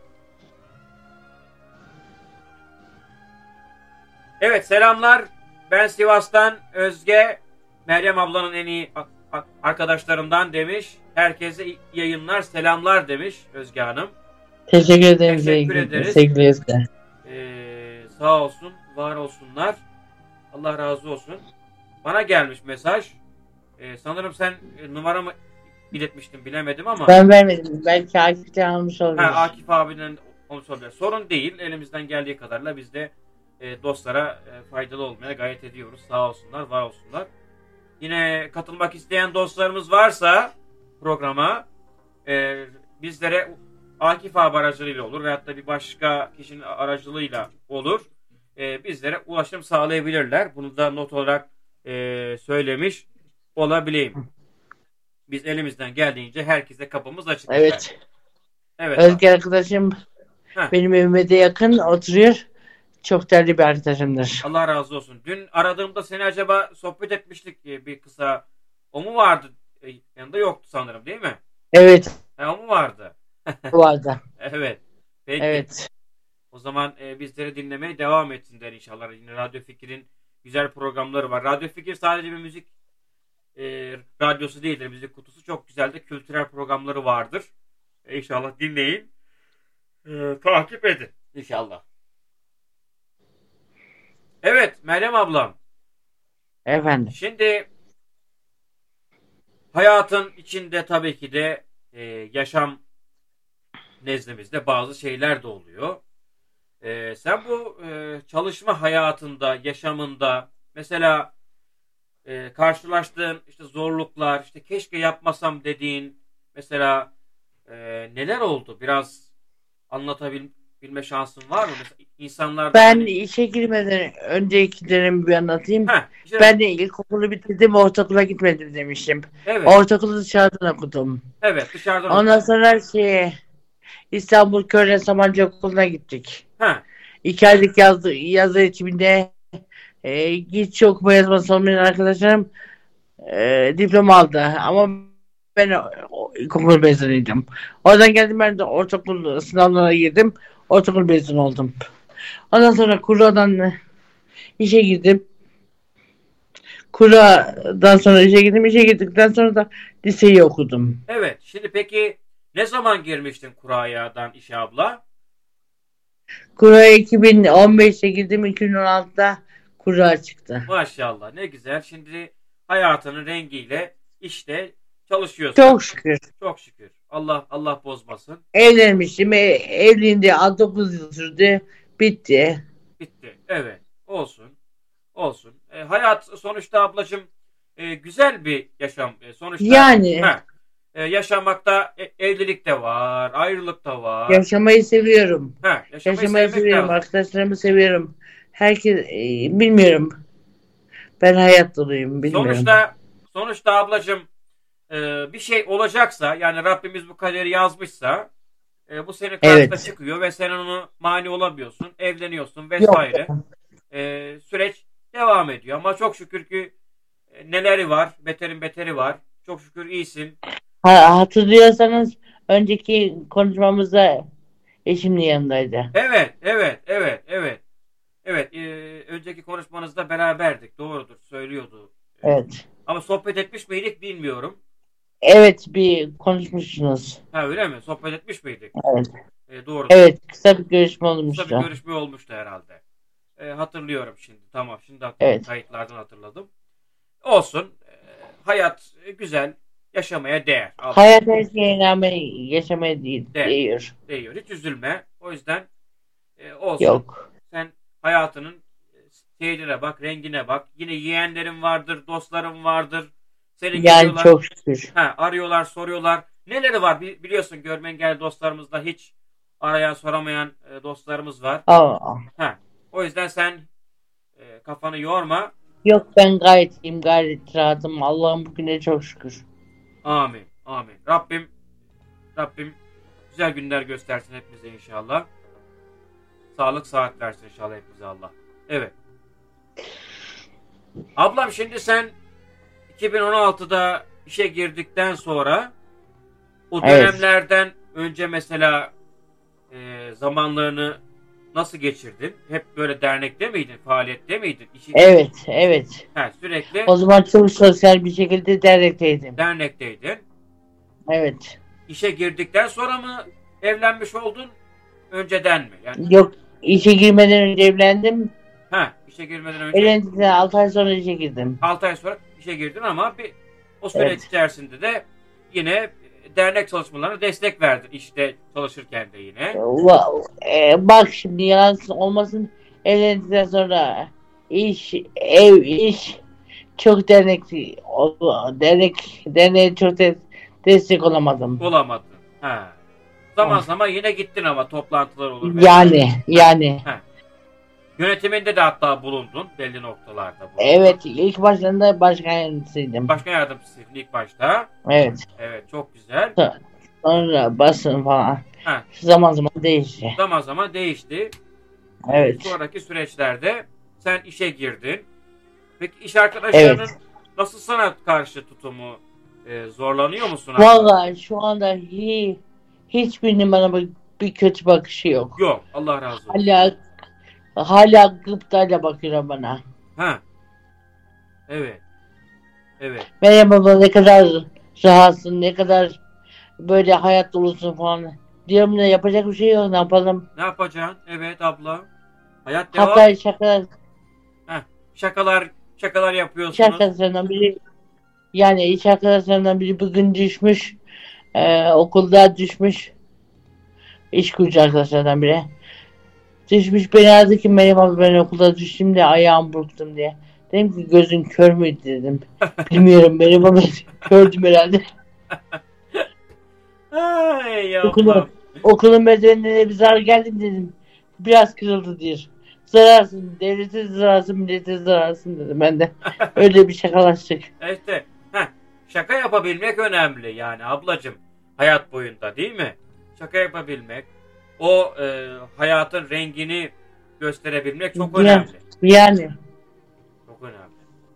Evet selamlar. Ben Sivas'tan Özge. Meryem ablanın en iyi arkadaşlarımdan demiş. Herkese iyi yayınlar, selamlar demiş Özge Hanım. Teşekkür ederim. Teşekkür ederiz. Sevgili Özge. Sağ olsun, var olsunlar. Allah razı olsun. Bana gelmiş mesaj. Sanırım sen numaramı iletmiştin bilemedim ama. Ben vermedim. Belki Akif'ten almış olabilir. Akif abiden onu soruyor. Sorun değil. Elimizden geldiği kadarıyla biz de dostlara faydalı olmaya gayret ediyoruz. Sağ olsunlar, var olsunlar. Yine katılmak isteyen dostlarımız varsa programa bizlere Akif abi aracılığıyla olur veyahut da bir başka kişinin aracılığıyla olur. Bizlere ulaşım sağlayabilirler. Bunu da not olarak söylemiş olabileyim. Biz elimizden geldiğince herkese kapımız açık. Evet. Evet. Özge arkadaşım benim evime de yakın oturuyor. Çok değerli bir arkadaşımdır. Allah razı olsun. Dün aradığımda seni acaba sohbet etmiştik bir kısa. O mu vardı? Yanında yoktu sanırım değil mi? Evet. O mu vardı? Vardı. Evet. Peki. Evet. O zaman bizleri dinlemeye devam etsinler inşallah. Yine Radyo Fikir'in güzel programları var. Radyo Fikir sadece bir müzik radyosu değildir. Müzik kutusu çok güzel de kültürel programları vardır. İnşallah dinleyin. Takip edin. İnşallah. Evet Meryem ablam. Efendim. Şimdi hayatın içinde tabii ki de yaşam nezdimizde bazı şeyler de oluyor. Sen bu çalışma hayatında, yaşamında mesela karşılaştığın işte zorluklar, işte keşke yapmasam mesela neler oldu? Biraz anlatabilme şansın var mı? Mesela insanlardan Ben hani... işe girmeden önceki dönemi bir anlatayım. İşte... Ben de ilkokulu bitirdim, ortaokula gitmedim demiştim. Evet. Ortaokulu dışarıdan okudum. Evet, dışarıdan Ondan sonra İstanbul Körle Sabancı Okulu'na gittik. 2 aylık yaz eğitiminde hiç okuma yazması olmayan arkadaşlarım diploma aldı. Ama ben ilkokul mezunuyum. Oradan geldim, ben de ortaokul sınavlarına girdim. Ortaokul mezunu oldum. Ondan sonra Kura'dan işe girdim. Kura'dan sonra işe girdim. İşe girdikten sonra da liseyi okudum. Evet. Şimdi peki ne zaman girmiştin Kura'dan işe abla? Kura'ya 2015'te girdim. 2016'da Kura çıktı. Maşallah ne güzel. Şimdi hayatının rengiyle işte çalışıyorsun. Çok şükür. Çok şükür. Allah bozmasın. Evlenmiştim. Evliliğinde 9 yıl sürdü. Bitti. Bitti. Evet. Olsun. Olsun. Hayat sonuçta ablacığım güzel bir yaşam. Sonuçta Yani yaşamakta evlilik de var, ayrılık da var. yaşamayı seviyorum. Yaşamayı Yaşamayı sevmek seviyorum. lazım. Arkadaşlarımı seviyorum. Herkes bilmiyorum. Ben hayat doluyum. Bilmiyorum. Sonuçta ablacığım bir şey olacaksa yani Rabbimiz bu kaderi yazmışsa bu senin karşına Evet. çıkıyor ve sen onu mani olamıyorsun, evleniyorsun Yok. vesaire. Süreç devam ediyor ama çok şükür ki neleri var, beterin beteri var. Çok şükür iyisin. Hatırlıyorsanız önceki konuşmamızda eşimle yanındaydı. Evet. Önceki konuşmanızda beraberdik. Doğrudur, söylüyordu. Evet. Ama sohbet etmiş miydik bilmiyorum. Evet, bir konuşmuşsunuz. Öyle mi? Sohbet etmiş miydik? Evet. Doğrudur. Evet, kısa bir görüşme Kısa olmuştu. bir görüşme olmuştu herhalde. Hatırlıyorum şimdi. Tamam, şimdi hatırladım. Evet. Kayıtlardan hatırladım. Olsun. Hayat güzel. Yaşamaya değer. Hayat her şeye rağmen yaşamaya değiyor. Değiyor. Hiç üzülme. O yüzden olsun. Yok. Sen hayatının şeylere bak, rengine bak. Yine yeğenlerin vardır, dostların vardır. Seni Yani görüyorlar. çok şükür. Arıyorlar, soruyorlar. Neleri var? Biliyorsun görme engelli dostlarımızda hiç arayan, soramayan dostlarımız var. Aa, O yüzden sen kafanı yorma. yok, ben gayet iyiyim, gayet rahatım. Allah'ım bugüne çok şükür. Amin. Amin. Rabbim güzel günler göstersin hepimize inşallah. Sağlık saat versin inşallah hepimize Allah. Evet. Ablam şimdi sen 2016'da işe girdikten sonra o Evet. dönemlerden önce mesela zamanlarını nasıl geçirdin? Hep böyle dernekte miydin? Faaliyette miydin? Evet. Sürekli O zaman çok sosyal bir şekilde dernekteydim. dernekteydin. Evet. İşe girdikten sonra mı evlenmiş oldun? Önceden mi? Yani Yok, işe girmeden önce evlendim. işe girmeden önce Evlendikten 6 ay sonra işe girdim. 6 ay sonra işe girdin ama o süreç Evet. içerisinde de yine dernek çalışmalarına destek verdin işte çalışırken de yine. Bak şimdi yalan olmasın, evlendikten sonra iş çok derneğe çok destek olamadım. Olamadın. Zaman yine gittin ama toplantılar olur. Yani. Yönetiminde de hatta bulundun belli noktalarda. Evet, ilk başlarında başkan yardımcısıydım. Başkan yardımcısıydın ilk başta. Evet. Evet, çok güzel. Sonra basın falan. Ha. Zaman değişti. Zaman değişti. Evet. Sonraki süreçlerde sen işe girdin. Peki iş arkadaşlarının nasıl sana karşı tutumu zorlanıyor musun? Vallahi şu anda hiçbirinin bana bir kötü bakışı yok. Yok. Allah razı olsun. Hala gıptayla bakıyor bana. Evet. Meryem abla ne kadar rahatsın, ne kadar böyle hayat dolusun falan. Diyorum da yapacak bir şey yok, ne yapalım. Ne yapacaksın? Evet abla. Hayat devam. Hatta Şakalar iş yapıyorsunuz. arkadaşlarından biri bugün düşmüş. Okulda düşmüş. İş kurucu arkadaşlardan biri. Düşmüş, beni aradı ki Meryem abla ben okulda düştüm de ayağım burktum diye. Dedim ki gözün kör müydü dedim. Bilmiyorum, Meryem abla kördüm herhalde. Ay yavrum. Okulun merdivenlerine bir zarar geldi dedim. Biraz kırıldı diyor. Zararsın, devlete zararsın, millete zararsın dedim ben de. Öyle bir şakalaştık. İşte şaka yapabilmek önemli yani ablacığım. Hayat boyunda değil mi? Şaka yapabilmek, o hayatın rengini gösterebilmek çok önemli. Yani. Çok önemli.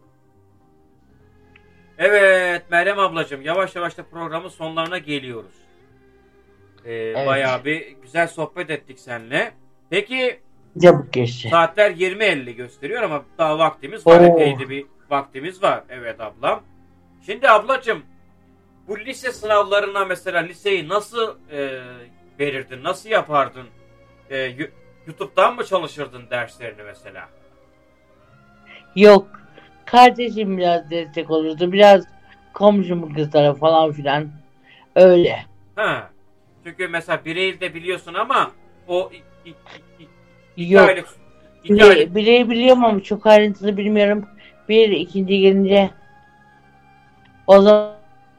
Evet Meryem ablacığım, yavaş yavaş da programın sonlarına geliyoruz. Evet. Bayağı bir güzel sohbet ettik seninle. Peki Çabuk geçti. saatler 20.50 gösteriyor ama daha vaktimiz var. Epeyde bir vaktimiz var. Evet ablam. Şimdi ablacığım, bu lise sınavlarına mesela liseyi nasıl verirdin? Nasıl yapardın? YouTube'dan mı çalışırdın derslerini mesela? Yok. Kardeşim biraz destek olurdu. Biraz komşumun kızları falan filan. Öyle. Ha. Çünkü mesela Birey'i de biliyorsun ama o iki Yok. aylık iki aylık Bireyi biliyorum ama çok ayrıntılı bilmiyorum. Bir ikinci gelince o zaman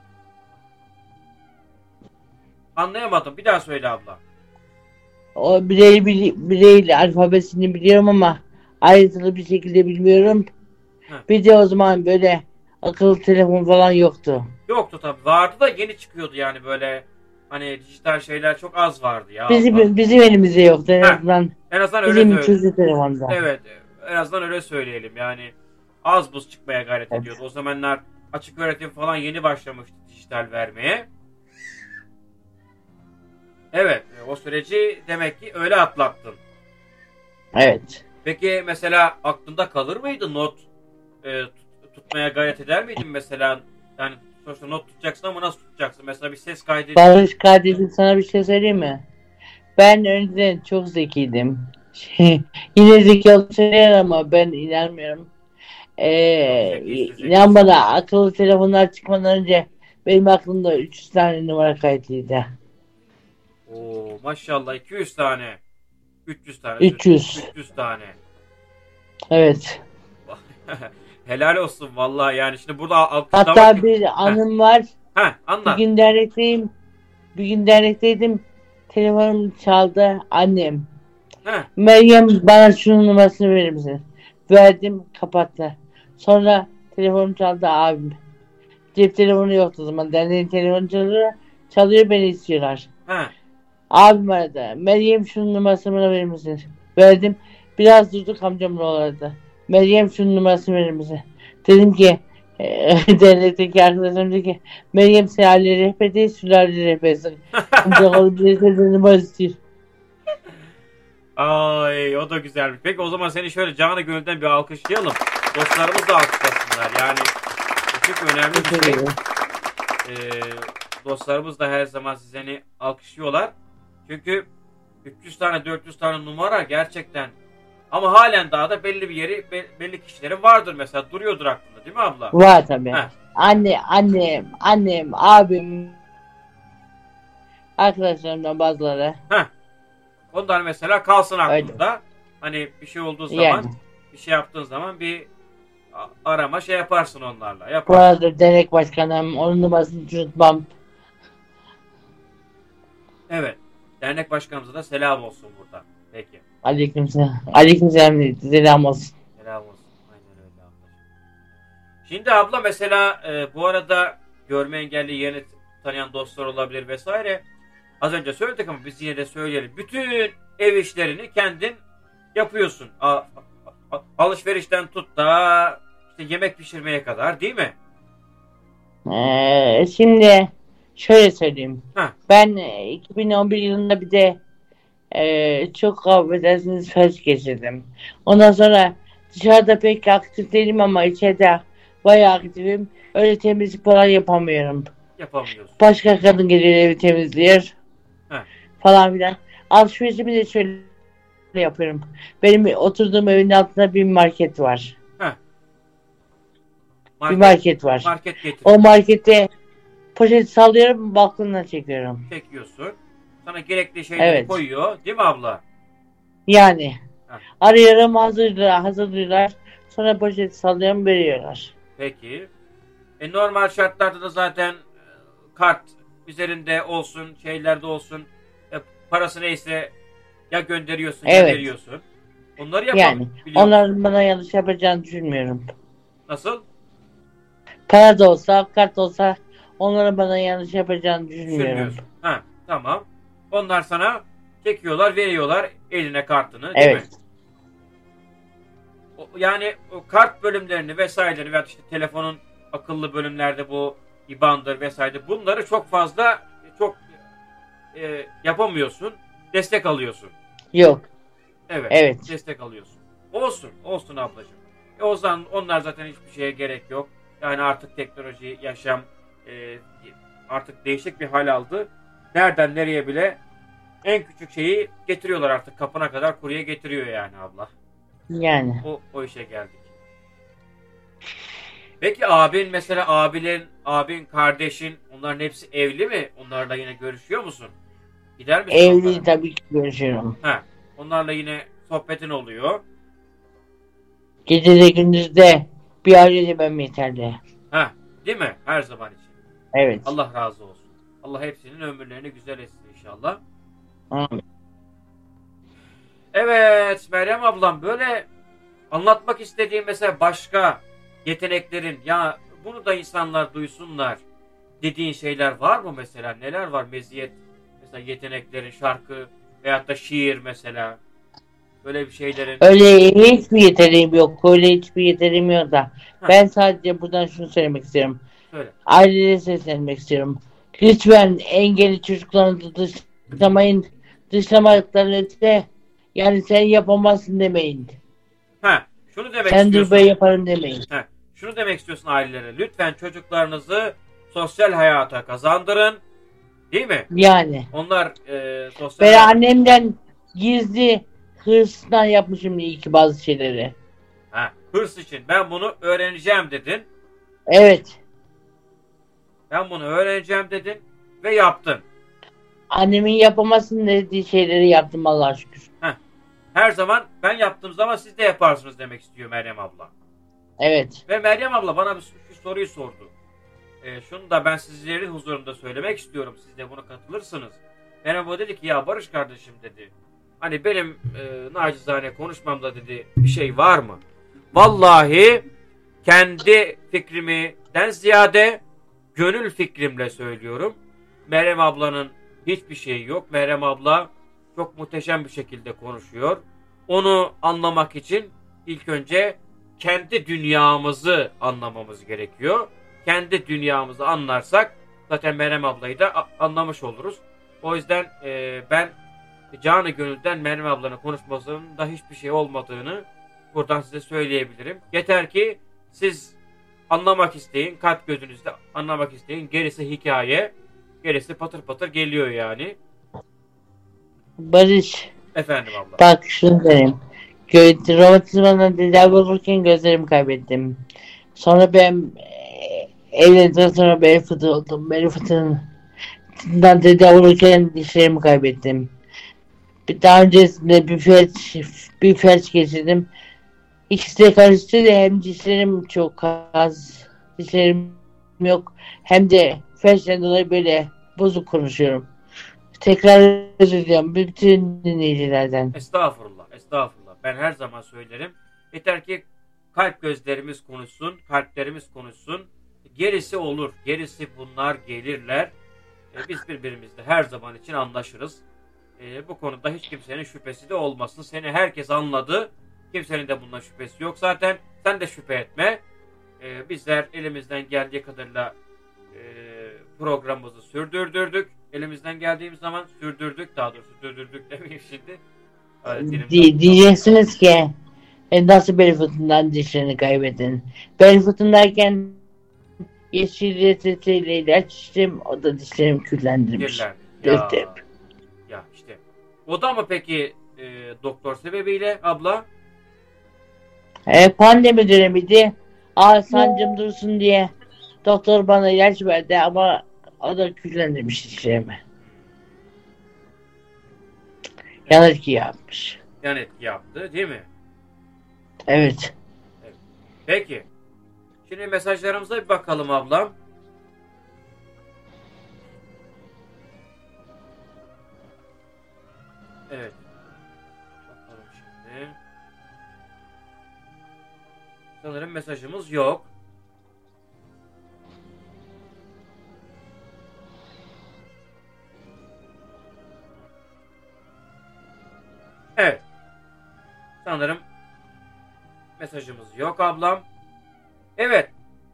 anlayamadım. Bir daha söyle abla. o bireyle alfabesini biliyorum ama ayrıntılı bir şekilde bilmiyorum. Heh. Bir de o zaman böyle akıllı telefon falan yoktu. Yoktu tabii. Vardı da yeni çıkıyordu yani böyle hani dijital şeyler çok az vardı ya abla. Bizim elimizde yoktu en Heh. azından. En azından öyle Bizim söyle. çocuk telefonda. Evet. En azından öyle söyleyelim. Yani az buz çıkmaya gayret ediyordu. O zamanlar açık öğretim falan yeni başlamıştı dijital vermeye. Evet. O süreci demek ki öyle atlattın. Evet. Peki mesela aklında kalır mıydı not tutmaya gayret eder miydin mesela? Yani sonuçta not tutacaksın ama nasıl tutacaksın? Mesela bir ses kaydı. Barış kardeşim sana bir şey söyleyeyim mi? Ben önceden çok zekiydim. Yine zeki olduğunu söyler ama ben inanmıyorum. Zekisin. İnan bana akıllı telefonlar çıkmadan önce benim aklımda 300 tane numara kayıtlıydı. Oo, maşallah 200 tane. 300 tane. 300. 300 tane. Evet. Helal olsun vallahi yani şimdi burada Hatta bir anım var. Bir anlat. gün dernekteyim. Bir gün dernekteydim. Telefonum çaldı. Annem. Heh, Meryem bana şunun numarasını verir misin? Verdim, kapattı. Sonra telefonum çaldı abim. Cep telefonu yoktu o zaman. Derneğin telefonu çalıyor. Çalıyor, beni istiyorlar. heh. Abim aradı. Meryem şunun numarasını bana verir misin? Verdim. Biraz durduk, amcamla oladı. Meryem şunun numarasını verir misin? Dedim ki dernekteki arkadaşım dedi ki Meryem sen aile rehber değil, sülale rehbersin. Amca oğlum birisi de numara istiyor. Ay o da güzelmiş. Peki o zaman seni şöyle canı gönülden bir alkışlayalım. Dostlarımız da alkışlasınlar. Yani bu çok önemli bir şey. Dostlarımız da her zaman sizeni alkışlıyorlar. Çünkü 300 tane 400 tane numara gerçekten ama halen daha da belli bir yeri belli kişilerin vardır mesela duruyordur aklında değil mi abla? Var tabii. Heh. Annem, abim, arkadaşlarımdan bazıları. Onlar mesela kalsın aklında. Hani bir şey olduğu zaman Yani. bir şey yaptığın zaman bir arama şey yaparsın onlarla. Bu Yaparsın. arada dernek başkanım, onun numarasını unutmam. Evet. Dernek başkanımıza da selam olsun burada. Peki. Aleykümselam. Aleykümselam. Selam olsun. Selam olsun. Aynen öyle ablacığım. Şimdi abla mesela bu arada görme engelli yeni tanıyan dostlar olabilir vesaire. Az önce söyledik ama biz yine de söyleyelim. Bütün ev işlerini kendin yapıyorsun. Alışverişten tut da işte yemek pişirmeye kadar değil mi? Şimdi şöyle söyleyeyim. Heh. Ben 2011 yılında bir de çok affedersiniz felç geçirdim. Ondan sonra dışarıda pek aktif değilim ama içeride bayağı aktifim. Öyle temizlik falan yapamıyorum. Yapamıyorsun. Başka kadın geliyor, evi temizliyor. Heh. Falan filan. Alışverişimi de şöyle yapıyorum. Benim oturduğum evin altında bir market var. Bir market var. Market getiriyor. O markete poşet sallıyorum, balkondan çekiyorum. Çekiyorsun. Sana gerekli şeyleri Evet. koyuyor. Değil mi abla? Yani Heh. arıyorum, hazırlıyorlar. Sonra poşet sallıyorum, veriyorlar. Peki. Normal şartlarda da zaten kart üzerinde olsun, şeylerde olsun. Parası neyse ya gönderiyorsun ya Evet. veriyorsun. Onları Yani yapabiliyorsun. onların bana yanlış yapacağını düşünmüyorum. Nasıl? Para da olsa, kart olsa onların bana yanlış yapacağını düşünmüyorum. Düşünmüyorsun. Ha, tamam. Onlar sana çekiyorlar, veriyorlar eline kartını, değil mi? Evet. Yani o kart bölümlerini vesairelerini veya işte telefonun akıllı bölümlerde bu IBAN'dır vesaire bunları çok fazla yapamıyorsun. Destek alıyorsun. Yok. Evet. Evet. Destek alıyorsun. Olsun ablacığım. O zaman onlar zaten hiçbir şeye gerek yok. Yani artık teknoloji, yaşam artık değişik bir hal aldı. Nereden nereye bile en küçük şeyi getiriyorlar artık. Kapına kadar kurye getiriyor yani abla. Yani. O işe geldik. Peki abin mesela abin, kardeşin onların hepsi evli mi? Onlarla yine görüşüyor musun? Gider misin Evli onlara? tabii ki görüşüyorum. Ha, onlarla yine sohbetin oluyor. Gece de gündüz de bir araya demem yeterli. Ha, değil mi? Her zaman için. Evet. Allah razı olsun. Allah hepsinin ömürlerini güzel etsin inşallah. Amin. Evet Meryem ablam, böyle anlatmak istediğim mesela başka yeteneklerin, ya bunu da insanlar duysunlar dediğin şeyler var mı mesela? Neler var meziyet? Mesela yeteneklerin, şarkı veyahut da şiir mesela. Böyle bir şeylerin. Öyle hiçbir yeteneğim yok. Öyle hiçbir yeteneğim yok da. Heh, Ben sadece buradan şunu söylemek istiyorum. söyle. Ailelere seslenmek istiyorum. Lütfen engelli çocuklarınızı dışlamayın. Dışlamadıklarını öte. Yani sen yapamazsın demeyin. Ha, şunu demek Sen dur ben istiyorsun. yaparım demeyin. Ha, şunu demek istiyorsun ailelere. Lütfen çocuklarınızı sosyal hayata kazandırın. Değil mi? Yani. Onlar sosyal Ben hayat... annemden gizli hırsından yapmışım iyi ki bazı şeyleri. Ha, hırs için ben bunu öğreneceğim dedin. Evet. Ben bunu öğreneceğim dedin ve yaptın. Annemin yapamazsın dediği şeyleri yaptım Allah'a şükür. Heh. Her zaman ben yaptığım zaman siz de yaparsınız demek istiyor Meryem abla. Evet. Ve Meryem abla bana bir soruyu sordu. Şunu da ben sizlerin huzurunda söylemek istiyorum. Siz de buna katılırsınız. Meryem abla dedi ki ya Barış kardeşim dedi. Hani benim nacizane konuşmamda dedi bir şey var mı? Vallahi kendi fikrimden ziyade gönül fikrimle söylüyorum. Meryem ablanın hiçbir şeyi yok. Meryem abla çok muhteşem bir şekilde konuşuyor. Onu anlamak için ilk önce kendi dünyamızı anlamamız gerekiyor. Kendi dünyamızı anlarsak zaten Meryem ablayı da anlamış oluruz. O yüzden ben canı gönülden Meryem ablanın konuşmasının da hiçbir şey olmadığını buradan size söyleyebilirim. Yeter ki siz anlamak isteyin, kalp gözünüzde anlamak isteyin. Gerisi hikaye, gerisi patır patır geliyor yani. Barış. Efendim abla. Bak şunu diyeyim. Romatizmadan tedavi olurken gözlerimi kaybettim. Sonra ben evlendikten sonra bel fıtığı oldum. Bel fıtığından tedavi olurken dişlerimi kaybettim. Daha öncesinde bir felç geçirdim. İkisi de karıştı da hem dişlerim çok az, dişlerim yok. Hem de felçten dolayı böyle bozuk konuşuyorum. Tekrar özür diliyorum bütün dinleyicilerden. Estağfurullah, estağfurullah. Ben her zaman söylerim. Yeter ki kalp gözlerimiz konuşsun, kalplerimiz konuşsun. Gerisi olur, gerisi bunlar gelirler. Biz birbirimizle her zaman için anlaşırız. Bu konuda hiç kimsenin şüphesi de olmasın. Seni herkes anladı. Kimsenin de bundan şüphesi yok. Zaten sen de şüphe etme. Bizler elimizden geldiği kadarıyla programımızı sürdürdük. Elimizden geldiğimiz zaman sürdürdük. Daha doğrusu sürdürdük demeyeyim şimdi. Diyeceksiniz ki nasıl bel fıtığından dişlerini kaybettin? Bel fıtığındayken yeşil reçeteyle ilaç içtim. O da dişlerimi küllendirmiş. Kirlendi. Ya işte. O da mı peki doktor sebebiyle abla? Pandemi dönemiydi. Sancım dursun diye doktor bana ilaç verdi ama o da küllendirmiş dişlerimi. Yan etki yapmış. Yan etki yaptı değil mi? Evet. Peki. Şimdi mesajlarımıza bir bakalım ablam. Evet. Bakalım şimdi. Sanırım mesajımız yok. Evet. Sanırım mesajımız yok ablam. Evet.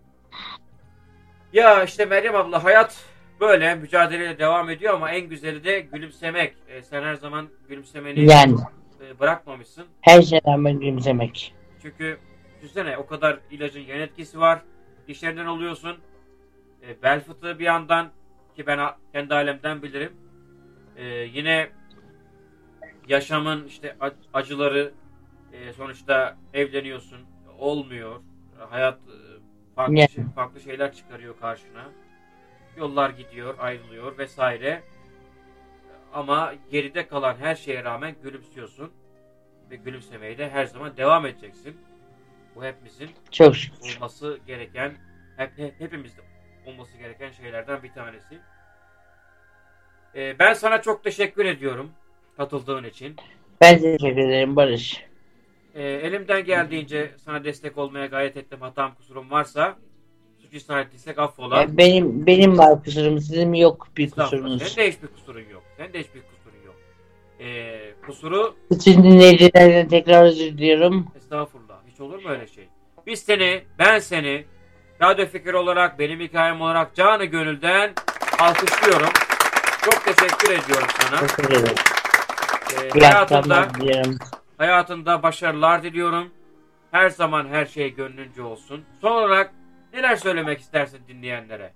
Ya işte Meryem abla, hayat böyle mücadeleye devam ediyor ama en güzeli de gülümsemek. Sen her zaman gülümsemeni Yani bırakmamışsın. her şeyden ben gülümsemek. Çünkü düşünsene, o kadar ilacın yan etkisi var. Dişlerinden oluyorsun. Bel fıtığı bir yandan, ki ben kendi alemden bilirim. Yine yaşamın işte acıları, sonuçta evleniyorsun, olmuyor. Hayat farklı, Yani. farklı şeyler çıkarıyor karşına. Yollar gidiyor, ayrılıyor vesaire. Ama geride kalan her şeye rağmen gülümsüyorsun. Ve gülümsemeye de her zaman devam edeceksin. Bu hepimizin Çok şükür. olması gereken, hepimizde olması gereken şeylerden bir tanesi. Ben sana çok teşekkür ediyorum katıldığın için. Ben teşekkür ederim Barış. Elimden geldiğince sana destek olmaya gayret ettim. Hatam kusurum varsa suç isnat ettiysek affola. Benim var kusurum, sizin yok bir kusurunuz. Senin de hiçbir kusurun yok. Senin de hiçbir kusurun yok. Kusuru Bütün dinleyicilerden tekrar özür diliyorum. estağfurullah. Hiç olur mu öyle şey? Ben seni Radyo Fikir olarak, benim hikayem olarak canı gönülden alkışlıyorum. Çok teşekkür ediyorum sana. Teşekkür ederim. İyi Hayatında, akşamlar diliyorum. hayatında başarılar diliyorum. Her zaman her şey gönlünce olsun. Son olarak neler söylemek istersin dinleyenlere?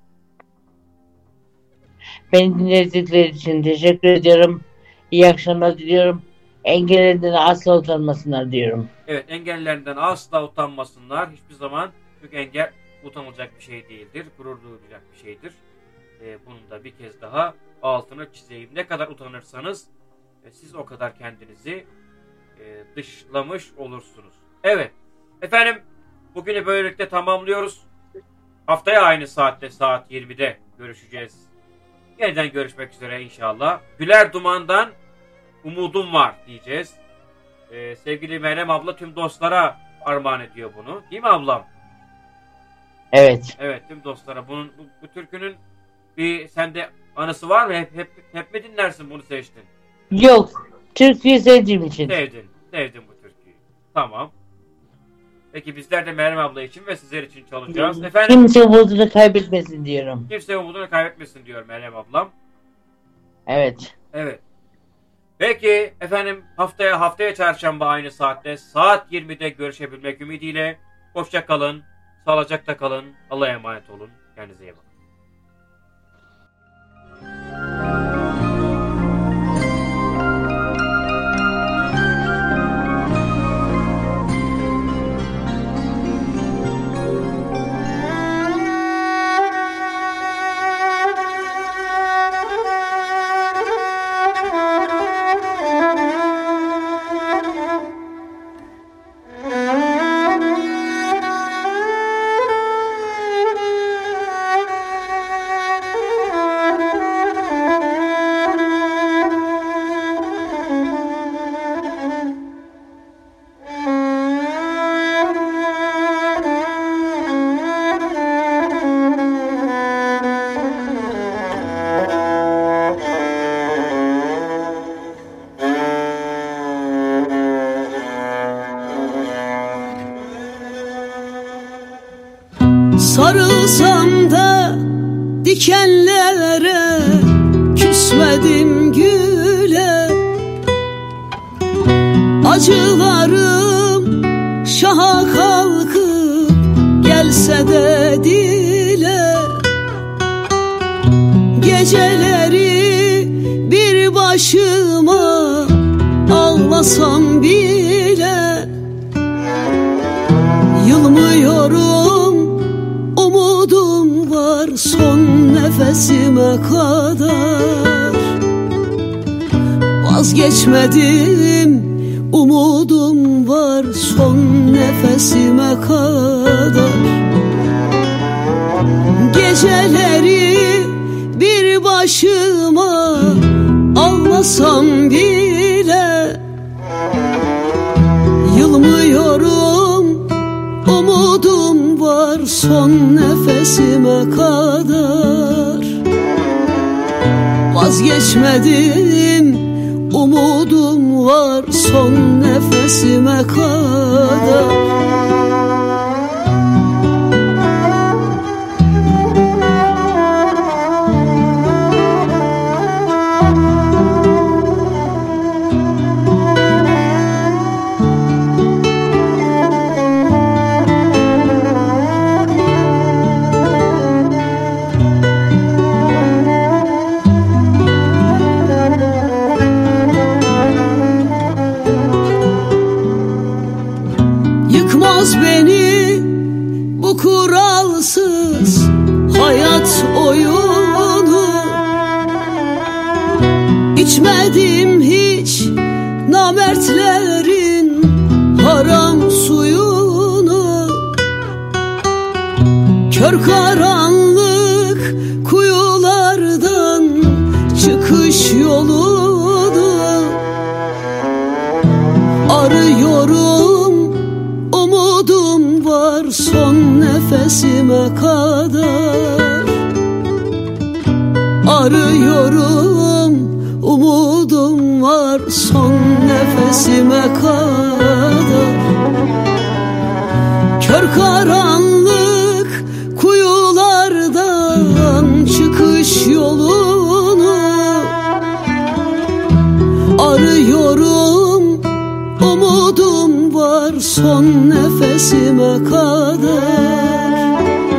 Beni dinledikleri için teşekkür ediyorum. İyi akşamlar diliyorum. Engellerinden asla utanmasınlar diyorum. Evet, engellerinden asla utanmasınlar. Hiçbir zaman, çünkü engel utanılacak bir şey değildir. Gurur duyulacak bir şeydir. Bunun da bir kez daha altını çizeyim. Ne kadar utanırsanız siz o kadar kendinizi dışlamış olursunuz. Evet. Efendim, bugünü böylelikle tamamlıyoruz. Haftaya aynı saatte, saat 20'de görüşeceğiz. Yeniden görüşmek üzere inşallah. Güler dumandan umudum var diyeceğiz. Sevgili Meryem abla tüm dostlara armağan ediyor bunu. Değil mi ablam? Evet. Evet, tüm dostlara. Bu türkünün bir sende anısı var mı? Hep mi dinlersin, bunu seçtin? Yok. Türkiye'yi sevdiğim için. Sevdin bu türküyü. Tamam. Peki bizler de Meryem abla için ve sizler için çalacağız. Efendim, Kimse umudunu kaybetmesin diyorum. kimse umudunu kaybetmesin diyor Meryem ablam. Evet. Evet. Peki efendim, haftaya çarşamba aynı saatte saat 20'de görüşebilmek ümidiyle hoşça kalın, sağlıcakla kalın, Allah'a emanet olun. Kendinize iyi bakın. Sarılsam da dikenlere, küsmedim güle. Acılarım şaha kalkıp gelse de dile. Geceleri bir başıma ağlasam bile, yılmıyorum, umudum var son nefesime kadar. Vazgeçmedim, umudum var son nefesime kadar. Geceleri bir başıma ağlasam bile, yılmıyorum, umudum var son nefesime kadar. Vazgeçmedim, umudum var son nefesime kadar. İçmedim hiç namertlerin haram suyunu, kör karanlık kuyulardan çıkış yolunu arıyorum. Umudum var son nefesime kadar. Arıyorum, umudum var son nefesime kadar. Kör karanlık kuyulardan çıkış yolunu arıyorum. Umudum var son nefesime kadar.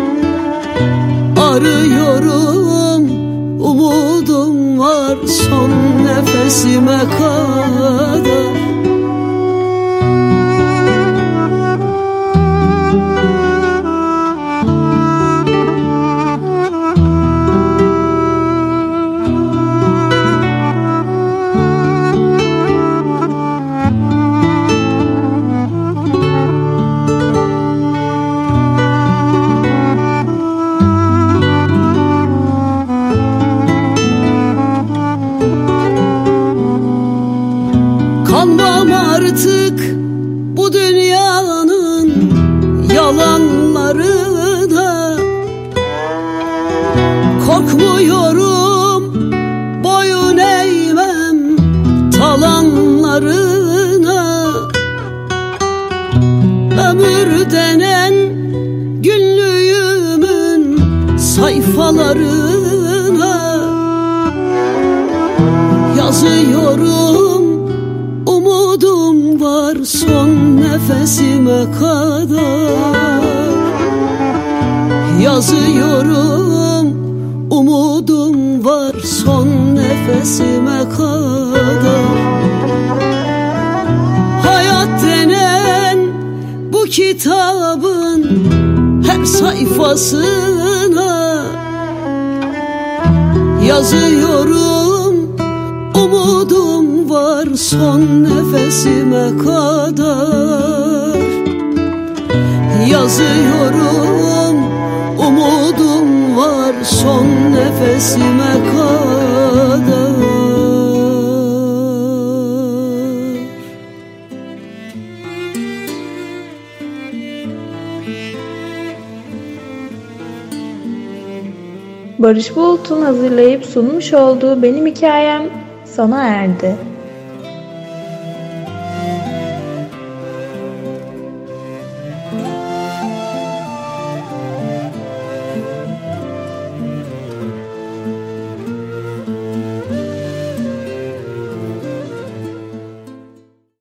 Arıyorum, umudum var son nefesime kadar. Kanmam artık bu dünyanın yalanlarına. Korkmuyorum, boyun eğmem talanlarına. Ömür denen günlüğümün sayfalarına yazıyorum. Umudum var son nefesime kadar. Yazıyorum, umudum var son nefesime kadar. Hayat denen bu kitabın her sayfasına yazıyorum. Umudum var son nefesime kadar. Yazıyorum, umudum var son nefesime kadar. Barış Bulut'un hazırlayıp sunmuş olduğu Benim Hikayem sona erdi.